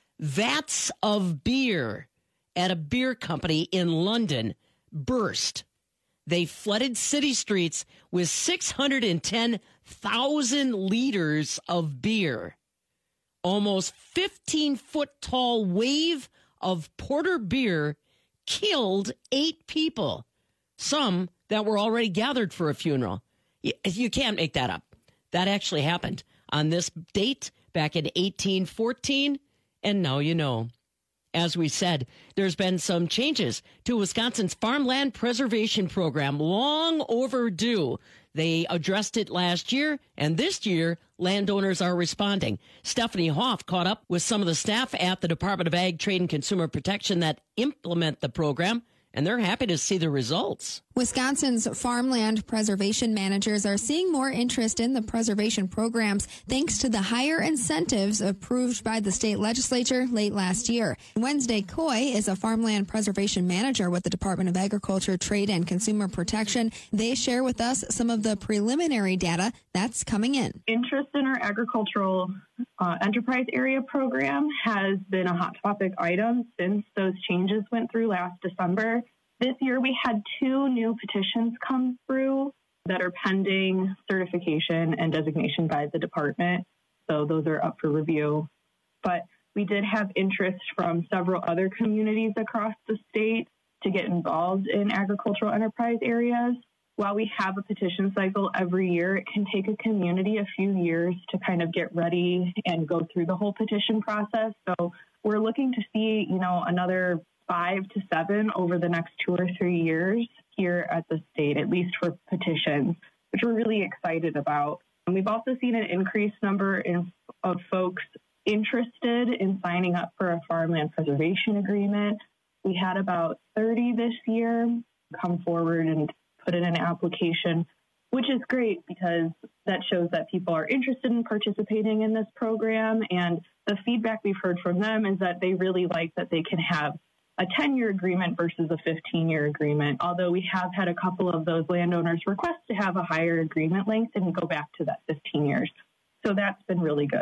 vats of beer at a beer company in London burst. They flooded city streets with six hundred ten thousand liters of beer. Almost fifteen-foot tall wave of porter beer killed eight people. Some that were already gathered for a funeral. You, you can't make that up. That actually happened on this date back in eighteen fourteen, and now you know. As we said, there's been some changes to Wisconsin's farmland preservation program, long overdue. They addressed it last year, and this year, landowners are responding. Stephanie Hoff caught up with some of the staff at the Department of Ag, Trade, and Consumer Protection that implement the program, and they're happy to see the results. Wisconsin's farmland preservation managers are seeing more interest in the preservation programs thanks to the higher incentives approved by the state legislature late last year. Wednesday Coy is a farmland preservation manager with the Department of Agriculture, Trade, and Consumer Protection. They share with us some of the preliminary data that's coming in. Interest in our agricultural uh, enterprise area program has been a hot topic item since those changes went through last December. This year, we had two new petitions come through that are pending certification and designation by the department. So those are up for review. But we did have interest from several other communities across the state to get involved in agricultural enterprise areas. While we have a petition cycle every year, it can take a community a few years to kind of get ready and go through the whole petition process. So we're looking to see, you know, another five to seven over the next two or three years here at the state, at least for petitions, which we're really excited about. And we've also seen an increased number in, of folks interested in signing up for a farmland preservation agreement. We had about thirty this year come forward and put in an application, which is great because that shows that people are interested in participating in this program. And the feedback we've heard from them is that they really like that they can have a ten-year agreement versus a fifteen-year agreement, although we have had a couple of those landowners request to have a higher agreement length and go back to that fifteen years. So that's been really good.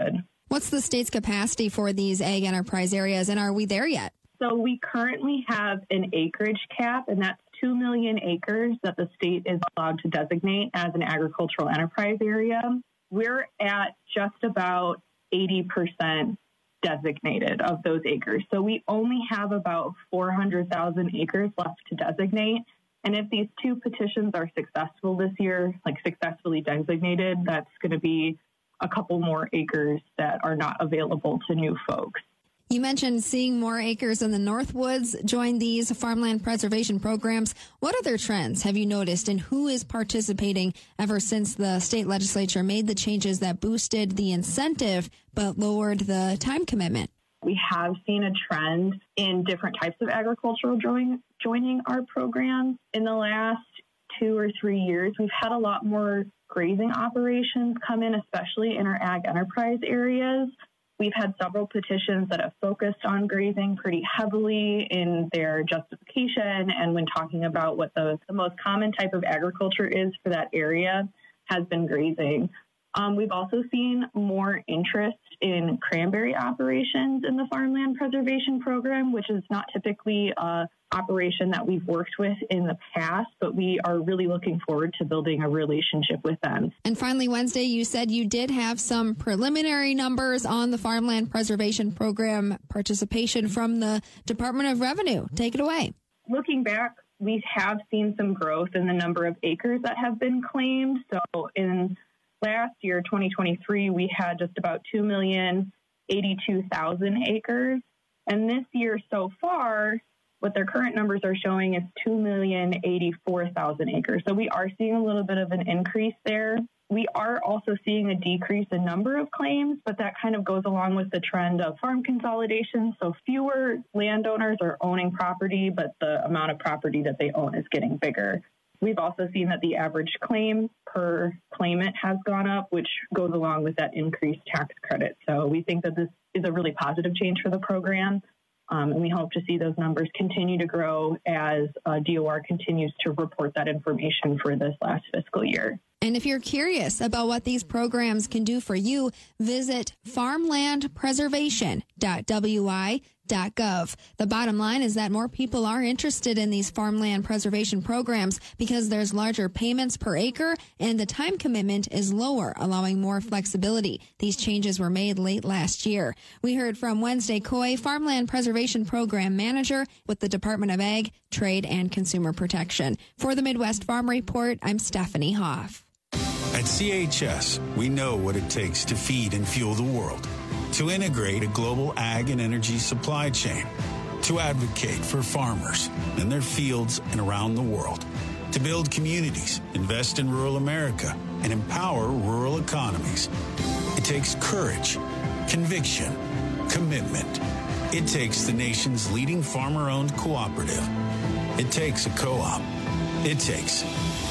What's the state's capacity for these ag enterprise areas, and are we there yet? So we currently have an acreage cap, and that's two million acres that the state is allowed to designate as an agricultural enterprise area. We're at just about eighty percent designated of those acres. So we only have about four hundred thousand acres left to designate. And if these two petitions are successful this year, like successfully designated, that's going to be a couple more acres that are not available to new folks. You mentioned seeing more acres in the Northwoods join these farmland preservation programs. What other trends have you noticed, and who is participating ever since the state legislature made the changes that boosted the incentive but lowered the time commitment? We have seen a trend in different types of agricultural join, joining our programs. In the last two or three years, we've had a lot more grazing operations come in, especially in our ag enterprise areas. We've had several petitions that have focused on grazing pretty heavily in their justification, and when talking about what the, the most common type of agriculture is for that area has been grazing. Um, we've also seen more interest in cranberry operations in the farmland preservation program, which is not typically a operation that we've worked with in the past, but we are really looking forward to building a relationship with them. And finally, Wednesday, you said you did have some preliminary numbers on the farmland preservation program participation from the Department of Revenue. Take it away. Looking back, we have seen some growth in the number of acres that have been claimed. So in last year, twenty twenty-three, we had just about two million eighty-two thousand acres. And this year so far, what their current numbers are showing is two million eighty-four thousand acres. So we are seeing a little bit of an increase there. We are also seeing a decrease in number of claims, but that kind of goes along with the trend of farm consolidation. So fewer landowners are owning property, but the amount of property that they own is getting bigger. We've also seen that the average claim per claimant has gone up, which goes along with that increased tax credit. So we think that this is a really positive change for the program. Um, and we hope to see those numbers continue to grow as uh, D O R continues to report that information for this last fiscal year. And if you're curious about what these programs can do for you, visit farmland preservation dot w i dot gov. The bottom line is that more people are interested in these farmland preservation programs because there's larger payments per acre and the time commitment is lower, allowing more flexibility. These changes were made late last year. We heard from Wednesday Coy, Farmland Preservation Program Manager with the Department of Ag, Trade, and Consumer Protection. For the Midwest Farm Report, I'm Stephanie Hoff. At C H S, we know what it takes to feed and fuel the world, to integrate a global ag and energy supply chain, to advocate for farmers and their fields and around the world, to build communities, invest in rural America, and empower rural economies. It takes courage, conviction, commitment. It takes the nation's leading farmer-owned cooperative. It takes a co-op. It takes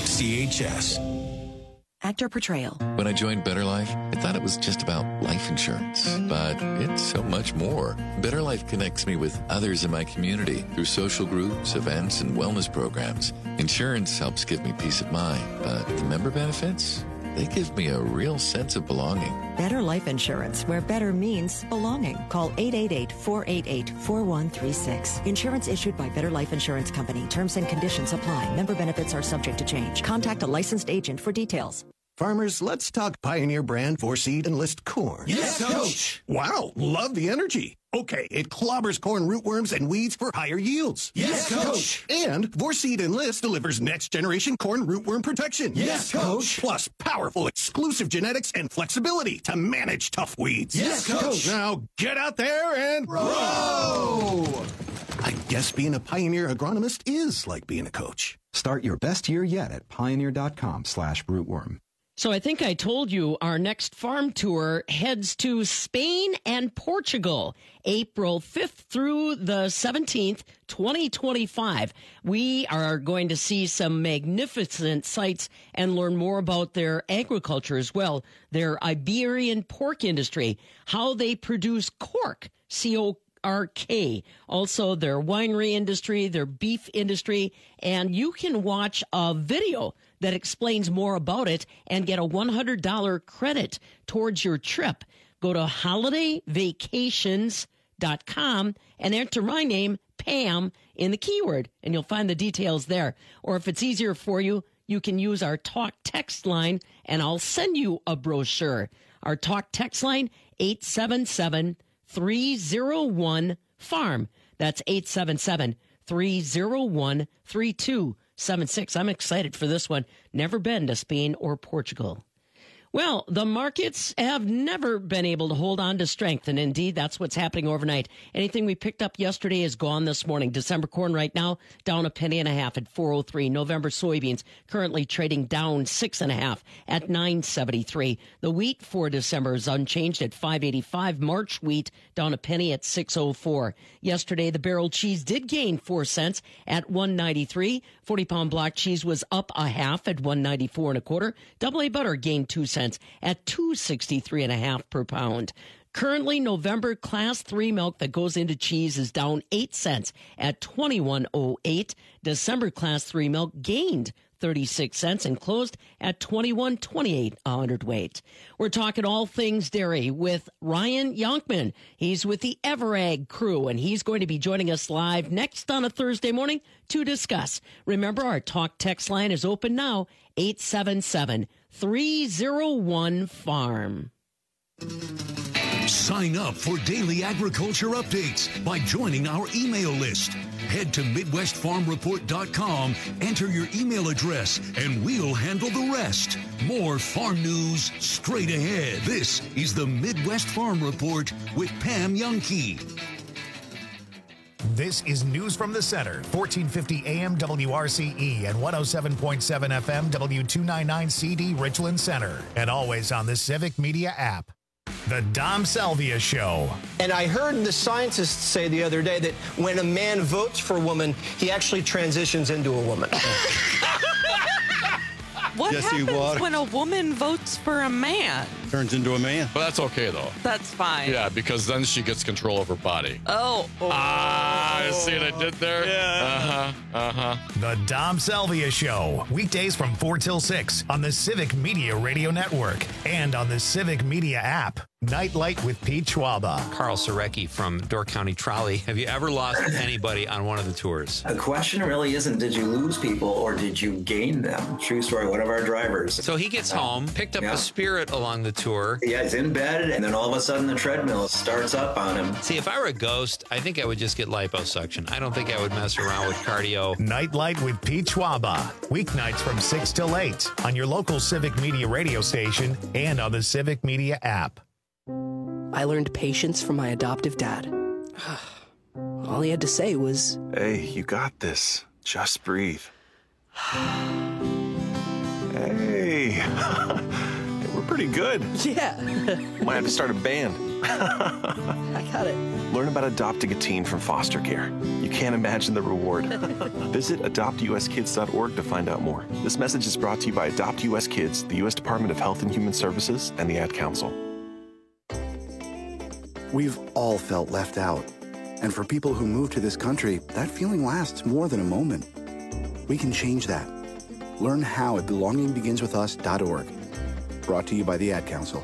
C H S. Actor portrayal. When I joined Better Life, I thought it was just about life insurance, but it's so much more. Better Life connects me with others in my community through social groups, events, and wellness programs. Insurance helps give me peace of mind, but the member benefits, they give me a real sense of belonging. Better Life Insurance, where better means belonging. Call eight eight eight, four eight eight, four one three six. Insurance issued by Better Life Insurance Company. Terms and conditions apply. Member benefits are subject to change. Contact a licensed agent for details. Farmers, let's talk Pioneer brand four-seed Enlist corn. Yes, Coach. Wow, love the energy. Okay, it clobbers corn rootworms and weeds for higher yields. Yes, Coach. And four-seed Enlist delivers next-generation corn rootworm protection. Yes, Coach. Plus powerful exclusive genetics and flexibility to manage tough weeds. Yes, Coach. Now get out there and grow. I guess being a Pioneer agronomist is like being a coach. Start your best year yet at pioneer.com slash rootworm. So I think I told you our next farm tour heads to Spain and Portugal, April fifth through the seventeenth, twenty twenty-five. We are going to see some magnificent sights and learn more about their agriculture as well, their Iberian pork industry, how they produce cork, C O R K, also their winery industry, their beef industry, and you can watch a video that explains more about it and get a one hundred dollars credit towards your trip. Go to holiday vacations dot com and enter my name, Pam, in the keyword, and you'll find the details there. Or if it's easier for you, you can use our talk text line, and I'll send you a brochure. Our talk text line, eight seven seven, three oh one, farm. That's eight seven seven, three oh one, three two seven six. I'm excited for this one. Never been to Spain or Portugal. Well, the markets have never been able to hold on to strength, and indeed, that's what's happening overnight. Anything we picked up yesterday is gone this morning. December corn right now down a penny and a half at four oh three. November soybeans currently trading down six and a half at nine seventy-three. The wheat for December is unchanged at five eighty-five. March wheat down a penny at six oh four. Yesterday, the barrel cheese did gain four cents at one ninety-three. forty pound block cheese was up a half at one ninety-four and a quarter. Double A butter gained two cents at two sixty-three and a half per pound. Currently, November class three milk that goes into cheese is down eight cents at twenty-one oh eight. December class three milk gained thirty-six cents and closed at twenty-one twenty-eight a hundredweight. We're talking all things dairy with Ryan Yonkman. He's with the Everag crew, and he's going to be joining us live next on a Thursday morning to discuss. Remember, our talk text line is open now, eight seven seven, three oh one, farm. Sign up for daily agriculture updates by joining our email list. Head to Midwest Farm Report dot com, enter your email address, and we'll handle the rest. More farm news straight ahead. This is the Midwest Farm Report with Pam Youngkey. This is News from the Center, fourteen fifty A M W R C E and one oh seven point seven F M W two ninety-nine C D Richland Center, and always on the Civic Media app. The Dom Salvia Show. And I heard the scientists say the other day that when a man votes for a woman, he actually transitions into a woman. What Jesse happens Water. when a woman votes for a man? Turns into a man. But that's okay, though. That's fine. Yeah, because then she gets control of her body. Oh. oh. Ah, you see what I did there? Yeah. Uh-huh, uh-huh. The Dom Salvia Show. Weekdays from four till six on the Civic Media Radio Network and on the Civic Media app. Nightlight with Pete Schwaba. Carl Sorecki from Door County Trolley. Have you ever lost anybody on one of the tours? The question really isn't did you lose people or did you gain them? True story, one of our drivers. So he gets home, picked up yeah. a Spirit along the tour. Yeah, he's in bed, and then all of a sudden the treadmill starts up on him. See, if I were a ghost, I think I would just get liposuction. I don't think I would mess around with cardio. Nightlight with Pete Schwaba. Weeknights from six till eight on your local Civic Media radio station and on the Civic Media app. I learned patience from my adoptive dad. All he had to say was, "Hey, you got this. Just breathe." Hey, we're pretty good. Yeah. Might have to start a band. I got it. Learn about adopting a teen from foster care. You can't imagine the reward. Visit adopt U S kids dot org to find out more. This message is brought to you by Adopt U S Kids, the U S Department of Health and Human Services, and the Ad Council. We've all felt left out. And for people who move to this country, that feeling lasts more than a moment. We can change that. Learn how at belonging begins with us dot org. Brought to you by the Ad Council.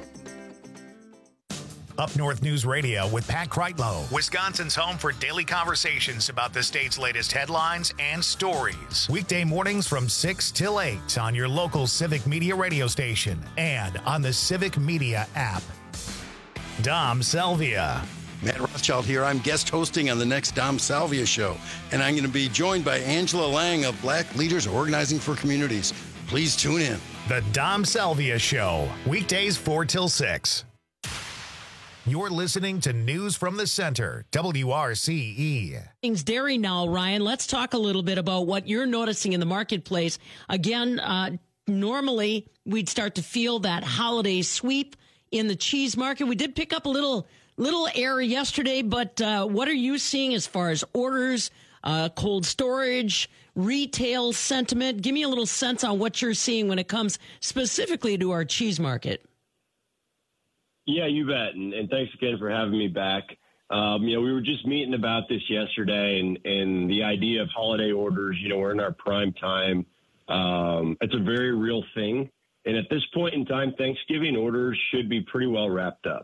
Up North News Radio with Pat Kreitlow, Wisconsin's home for daily conversations about the state's latest headlines and stories. Weekday mornings from six till eight on your local Civic Media radio station and on the Civic Media app. Dom Salvia. Matt Rothschild here. I'm guest hosting on the next Dom Salvia show, and I'm going to be joined by Angela Lang of Black Leaders Organizing for Communities. Please tune in. The Dom Salvia Show, weekdays four till six. You're listening to News from the Center, W R C E. Things dairy now, Ryan. Let's talk a little bit about what you're noticing in the marketplace. Again, uh, normally we'd start to feel that holiday sweep in the cheese market. We did pick up a little little air yesterday, but uh, what are you seeing as far as orders, uh, cold storage, retail sentiment? Give me a little sense on what you're seeing when it comes specifically to our cheese market. Yeah, you bet. And, and thanks again for having me back. Um, you know, we were just meeting about this yesterday, and, and the idea of holiday orders, you know, we're in our prime time. Um, it's a very real thing. And at this point in time, Thanksgiving orders should be pretty well wrapped up.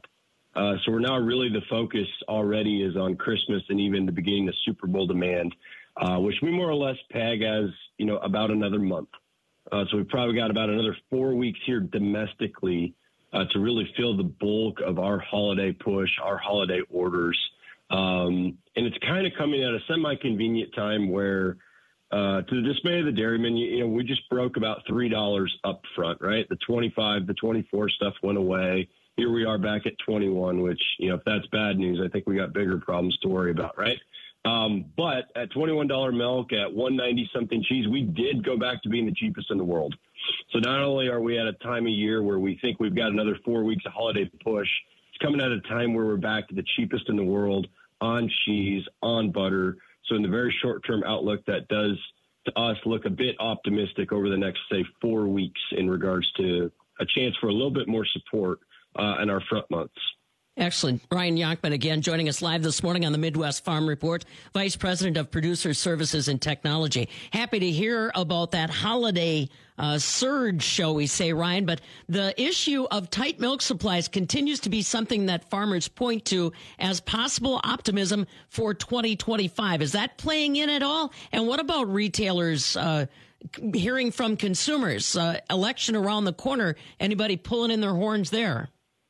Uh, so we're now really the focus already is on Christmas and even the beginning of Super Bowl demand, uh, which we more or less peg as, you know, about another month. Uh, so we've probably got about another four weeks here domestically uh, to really fill the bulk of our holiday push, our holiday orders. Um, and it's kind of coming at a semi-convenient time where, uh, to the dismay of the dairymen, you, you know, we just broke about three dollars up front, right? The twenty-five, the twenty-four stuff went away. Here we are back at twenty-one, which, you know, if that's bad news, I think we got bigger problems to worry about, right? Um, but at twenty-one dollars milk, at one ninety something cheese, we did go back to being the cheapest in the world. So not only are we at a time of year where we think we've got another four weeks of holiday push, it's coming at a time where we're back to the cheapest in the world on cheese, on butter. So in the very short-term outlook, that does to us look a bit optimistic over the next, say, four weeks in regards to a chance for a little bit more support uh, in our front months. Excellent. Ryan Yonkman again joining us live this morning on the Midwest Farm Report, Vice President of Producer Services and Technology. Happy to hear about that holiday uh, surge, shall we say, Ryan. But the issue of tight milk supplies continues to be something that farmers point to as possible optimism for twenty twenty-five. Is that playing in at all? And what about retailers uh, hearing from consumers? Uh, election around the corner. Anybody pulling in their horns there?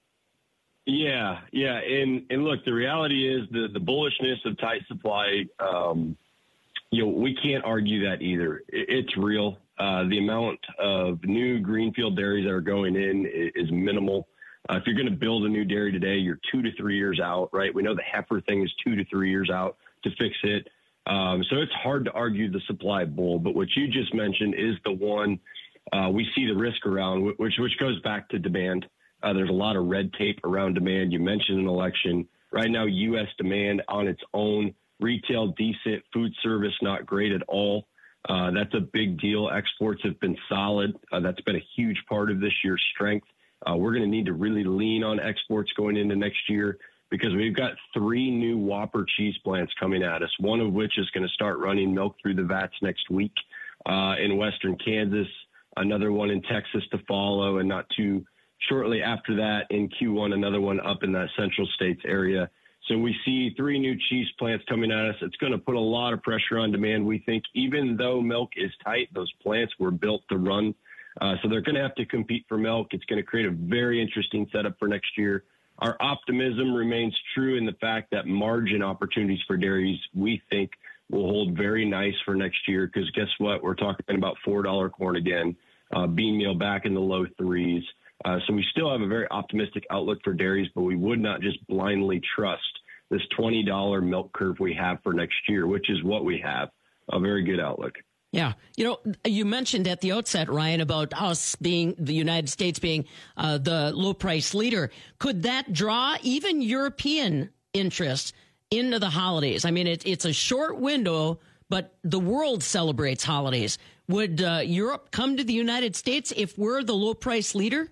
Yeah, yeah, and and look, the reality is the the bullishness of tight supply. Um, you know, we can't argue that either. It, it's real. Uh, the amount of new greenfield dairies that are going in is, is minimal. Uh, if you're going to build a new dairy today, you're two to three years out, right? We know the heifer thing is two to three years out to fix it. Um, so it's hard to argue the supply bull. But what you just mentioned is the one uh, we see the risk around, which which goes back to demand. Uh, there's a lot of red tape around demand. You mentioned an election. Right now, U S demand on its own, retail decent, food service not great at all. Uh, that's a big deal. Exports have been solid. Uh, that's been a huge part of this year's strength. Uh, we're going to need to really lean on exports going into next year because we've got three new Whopper cheese plants coming at us, one of which is going to start running milk through the vats next week uh, in western Kansas, another one in Texas to follow, and not too shortly after that in Q one, another one up in that central states area. So we see three new cheese plants coming at us. It's going to put a lot of pressure on demand. We think even though milk is tight, those plants were built to run. Uh, so they're going to have to compete for milk. It's going to create a very interesting setup for next year. Our optimism remains true in the fact that margin opportunities for dairies, we think, will hold very nice for next year because guess what? We're talking about four dollars corn again, uh, bean meal back in the low threes. Uh, so we still have a very optimistic outlook for dairies, but we would not just blindly trust this twenty dollars milk curve we have for next year, which is what we have, a very good outlook. Yeah. You know, you mentioned at the outset, Ryan, about us being, the United States being uh, the low price leader. Could that draw even European interest into the holidays? I mean, it, it's a short window, but the world celebrates holidays. Would uh, Europe come to the United States if we're the low price leader?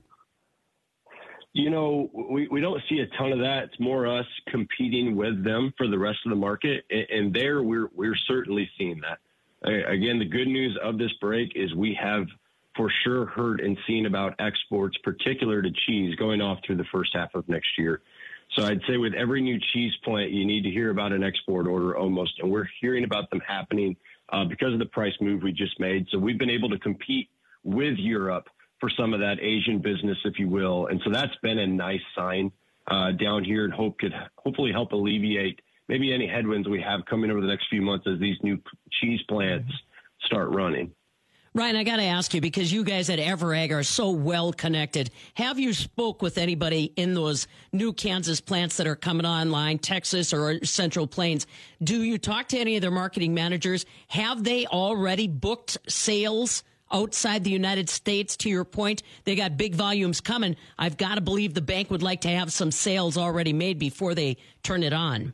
You know, we, we don't see a ton of that. It's more us competing with them for the rest of the market. And, and there we're, we're certainly seeing that. Again, the good news of this break is we have for sure heard and seen about exports, particular to cheese, going off through the first half of next year. So I'd say with every new cheese plant, you need to hear about an export order almost. And we're hearing about them happening uh, because of the price move we just made. So we've been able to compete with Europe for some of that Asian business, if you will. And so that's been a nice sign uh, down here and hope could hopefully help alleviate maybe any headwinds we have coming over the next few months as these new cheese plants start running. Ryan, I got to ask you, because you guys at Everag are so well connected. Have you spoke with anybody in those new Kansas plants that are coming online, Texas or Central Plains? Do you talk to any of their marketing managers? Have they already booked sales outside the United States? To your point, they got big volumes coming. I've got to believe the bank would like to have some sales already made before they turn it on.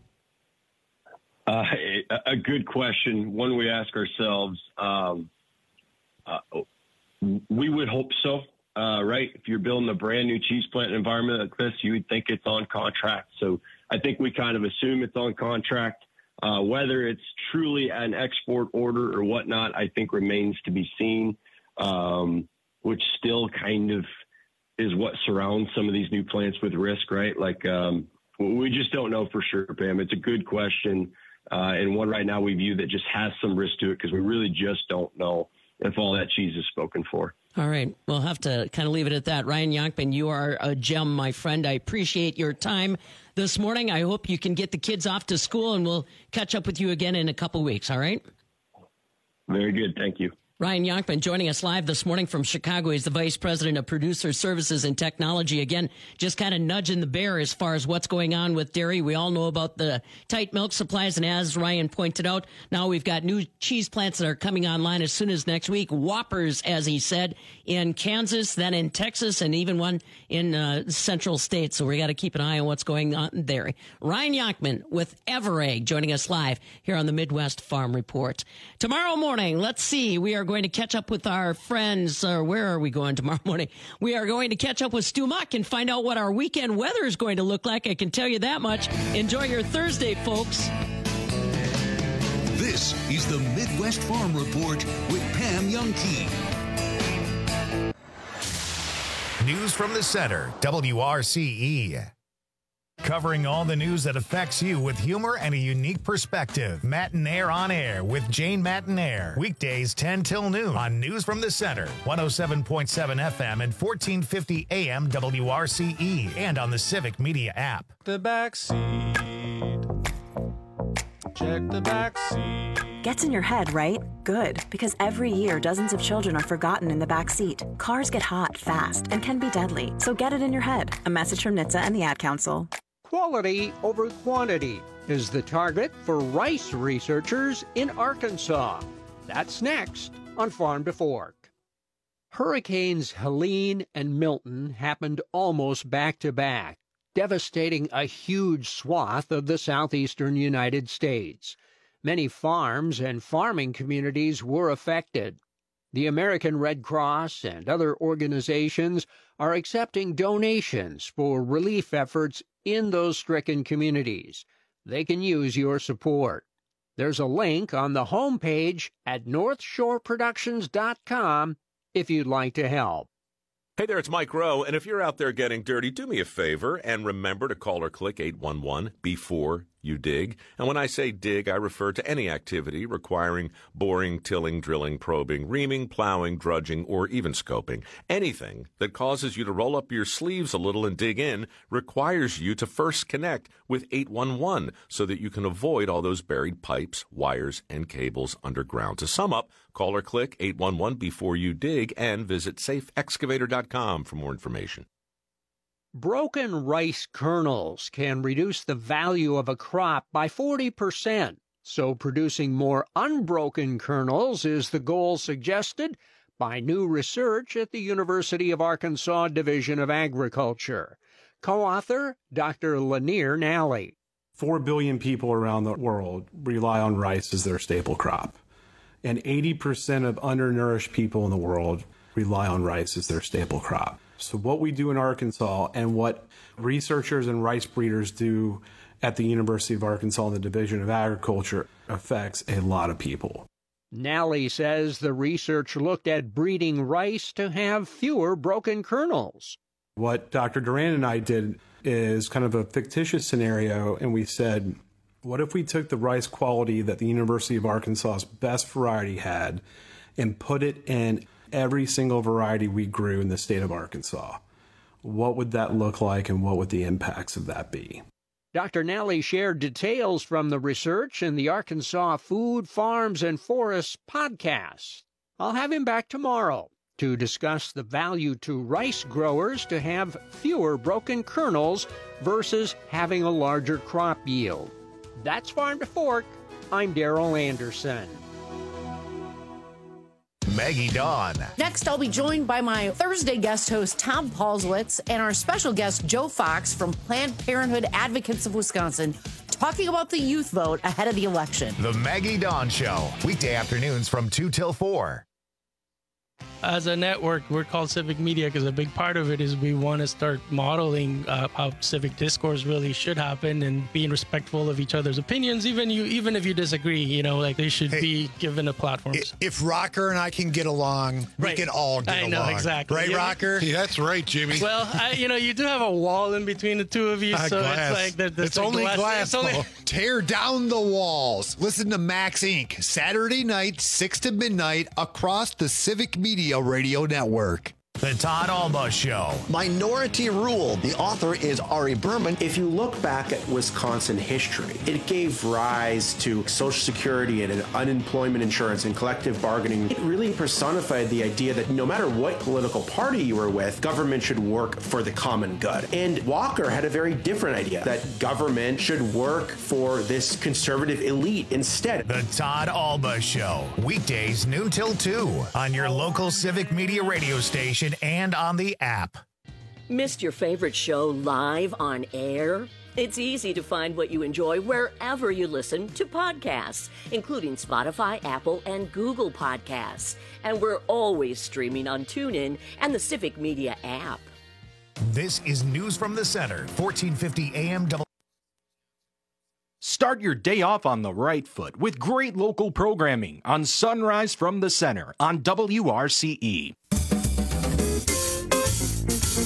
Uh, a good question, one we ask ourselves. Um, uh, we would hope so, uh, right? If you're building a brand new cheese plant environment like this, you would think it's on contract. So I think we kind of assume it's on contract. Uh, whether it's truly an export order or whatnot, I think remains to be seen, um, which still kind of is what surrounds some of these new plants with risk, right? Like, um, we just don't know for sure, Pam. It's a good question, uh, and one right now we view that just has some risk to it because we really just don't know if all that cheese is spoken for. All right. We'll have to kind of leave it at that. Ryan Yonkman, you are a gem, my friend. I appreciate your time this morning. I hope you can get the kids off to school, and we'll catch up with you again in a couple weeks, all right? Very good. Thank you. Ryan Yonkman joining us live this morning from Chicago. He's the Vice President of Producer Services and Technology. Again, just kind of nudging the bear as far as what's going on with dairy. We all know about the tight milk supplies, and as Ryan pointed out, now we've got new cheese plants that are coming online as soon as next week. Whoppers, as he said, in Kansas, then in Texas, and even one in uh, central states. So we got to keep an eye on what's going on in dairy. Ryan Yonkman with Everegg joining us live here on the Midwest Farm Report. Tomorrow morning, let's see, we are going to catch up with our friends. Or uh, where are we going tomorrow morning? We are going to catch up with Stu Muck and find out what our weekend weather is going to look like. I can tell you that much. Enjoy your Thursday, folks. This is the Midwest Farm Report with Pam Youngkey. News from the center, W R C E. Covering all the news that affects you with humor and a unique perspective. Matinaire on Air with Jane Matinaire. Weekdays ten till noon on News from the Center. one oh seven point seven F M and fourteen fifty A M W R C E. And on the Civic Media app. The back seat. Check the back seat. Gets in your head, right? Good, because every year dozens of children are forgotten in the back seat. Cars get hot fast and can be deadly, so get it in your head. A message from N H T S A and the Ad Council. Quality over quantity is the target for rice researchers in Arkansas. That's next on Farm to Fork. Hurricanes Helene and Milton happened almost back-to-back, devastating a huge swath of the southeastern United States. Many farms and farming communities were affected. The American Red Cross and other organizations are accepting donations for relief efforts in those stricken communities. They can use your support. There's a link on the homepage at north shore productions dot com if you'd like to help. Hey there, it's Mike Rowe, and if you're out there getting dirty, do me a favor and remember to call or click eight one one before you dig. And when I say dig, I refer to any activity requiring boring, tilling, drilling, probing, reaming, plowing, drudging, or even scoping. Anything that causes you to roll up your sleeves a little and dig in requires you to first connect with eight one one so that you can avoid all those buried pipes, wires, and cables underground. To sum up, call or click eight one one before you dig and visit safe excavator dot com for more information. Broken rice kernels can reduce the value of a crop by forty percent, so producing more unbroken kernels is the goal suggested by new research at the University of Arkansas Division of Agriculture. Co-author Doctor Lanier Nally. Four billion people around the world rely on rice as their staple crop, and eighty percent of undernourished people in the world rely on rice as their staple crop. So what we do in Arkansas and what researchers and rice breeders do at the University of Arkansas in the Division of Agriculture affects a lot of people. Nally says the research looked at breeding rice to have fewer broken kernels. What Doctor Duran and I did is kind of a fictitious scenario, and we said, what if we took the rice quality that the University of Arkansas's best variety had and put it in every single variety we grew in the state of Arkansas? What would that look like, and what would the impacts of that be? Doctor Nally shared details from the research in the Arkansas Food, Farms, and Forests podcast. I'll have him back tomorrow to discuss the value to rice growers to have fewer broken kernels versus having a larger crop yield. That's Farm to Fork. I'm Darrell Anderson. Maggie Dawn. Next, I'll be joined by my Thursday guest host, Tom Paulswitz, and our special guest, Joe Fox from Planned Parenthood Advocates of Wisconsin, talking about the youth vote ahead of the election. The Maggie Dawn Show, weekday afternoons from two till four. as a network, we're called Civic Media because a big part of it is we want to start modeling uh, how civic discourse really should happen and being respectful of each other's opinions, even you, even if you disagree. You know, like they should hey, be given a platform. If Rocker and I can get along, we right. can all get I along. know, exactly. Right, yeah. Rocker? Yeah, that's right, Jimmy. Well, I, you know, you do have a wall in between the two of you, uh, so glass. it's like the, the, it's the only glass. glass. It's only... Tear down the walls. Listen to Max Incorporated. Saturday night, six to midnight, across the Civic Media Radio Network. The Todd Alba Show. Minority Rule. The author is Ari Berman. If you look back at Wisconsin history, it gave rise to Social Security and unemployment insurance and collective bargaining. It really personified the idea that no matter what political party you were with, government should work for the common good. And Walker had a very different idea, that government should work for this conservative elite instead. The Todd Alba Show. Weekdays noon till two on your local Civic Media radio station and on the app. Missed your favorite show live on air? It's easy to find what you enjoy wherever you listen to podcasts, including Spotify, Apple, and Google Podcasts. And we're always streaming on TuneIn and the Civic Media app. This is News from the Center, fourteen fifty A M. Start your day off on the right foot with great local programming on Sunrise from the Center on W R C E.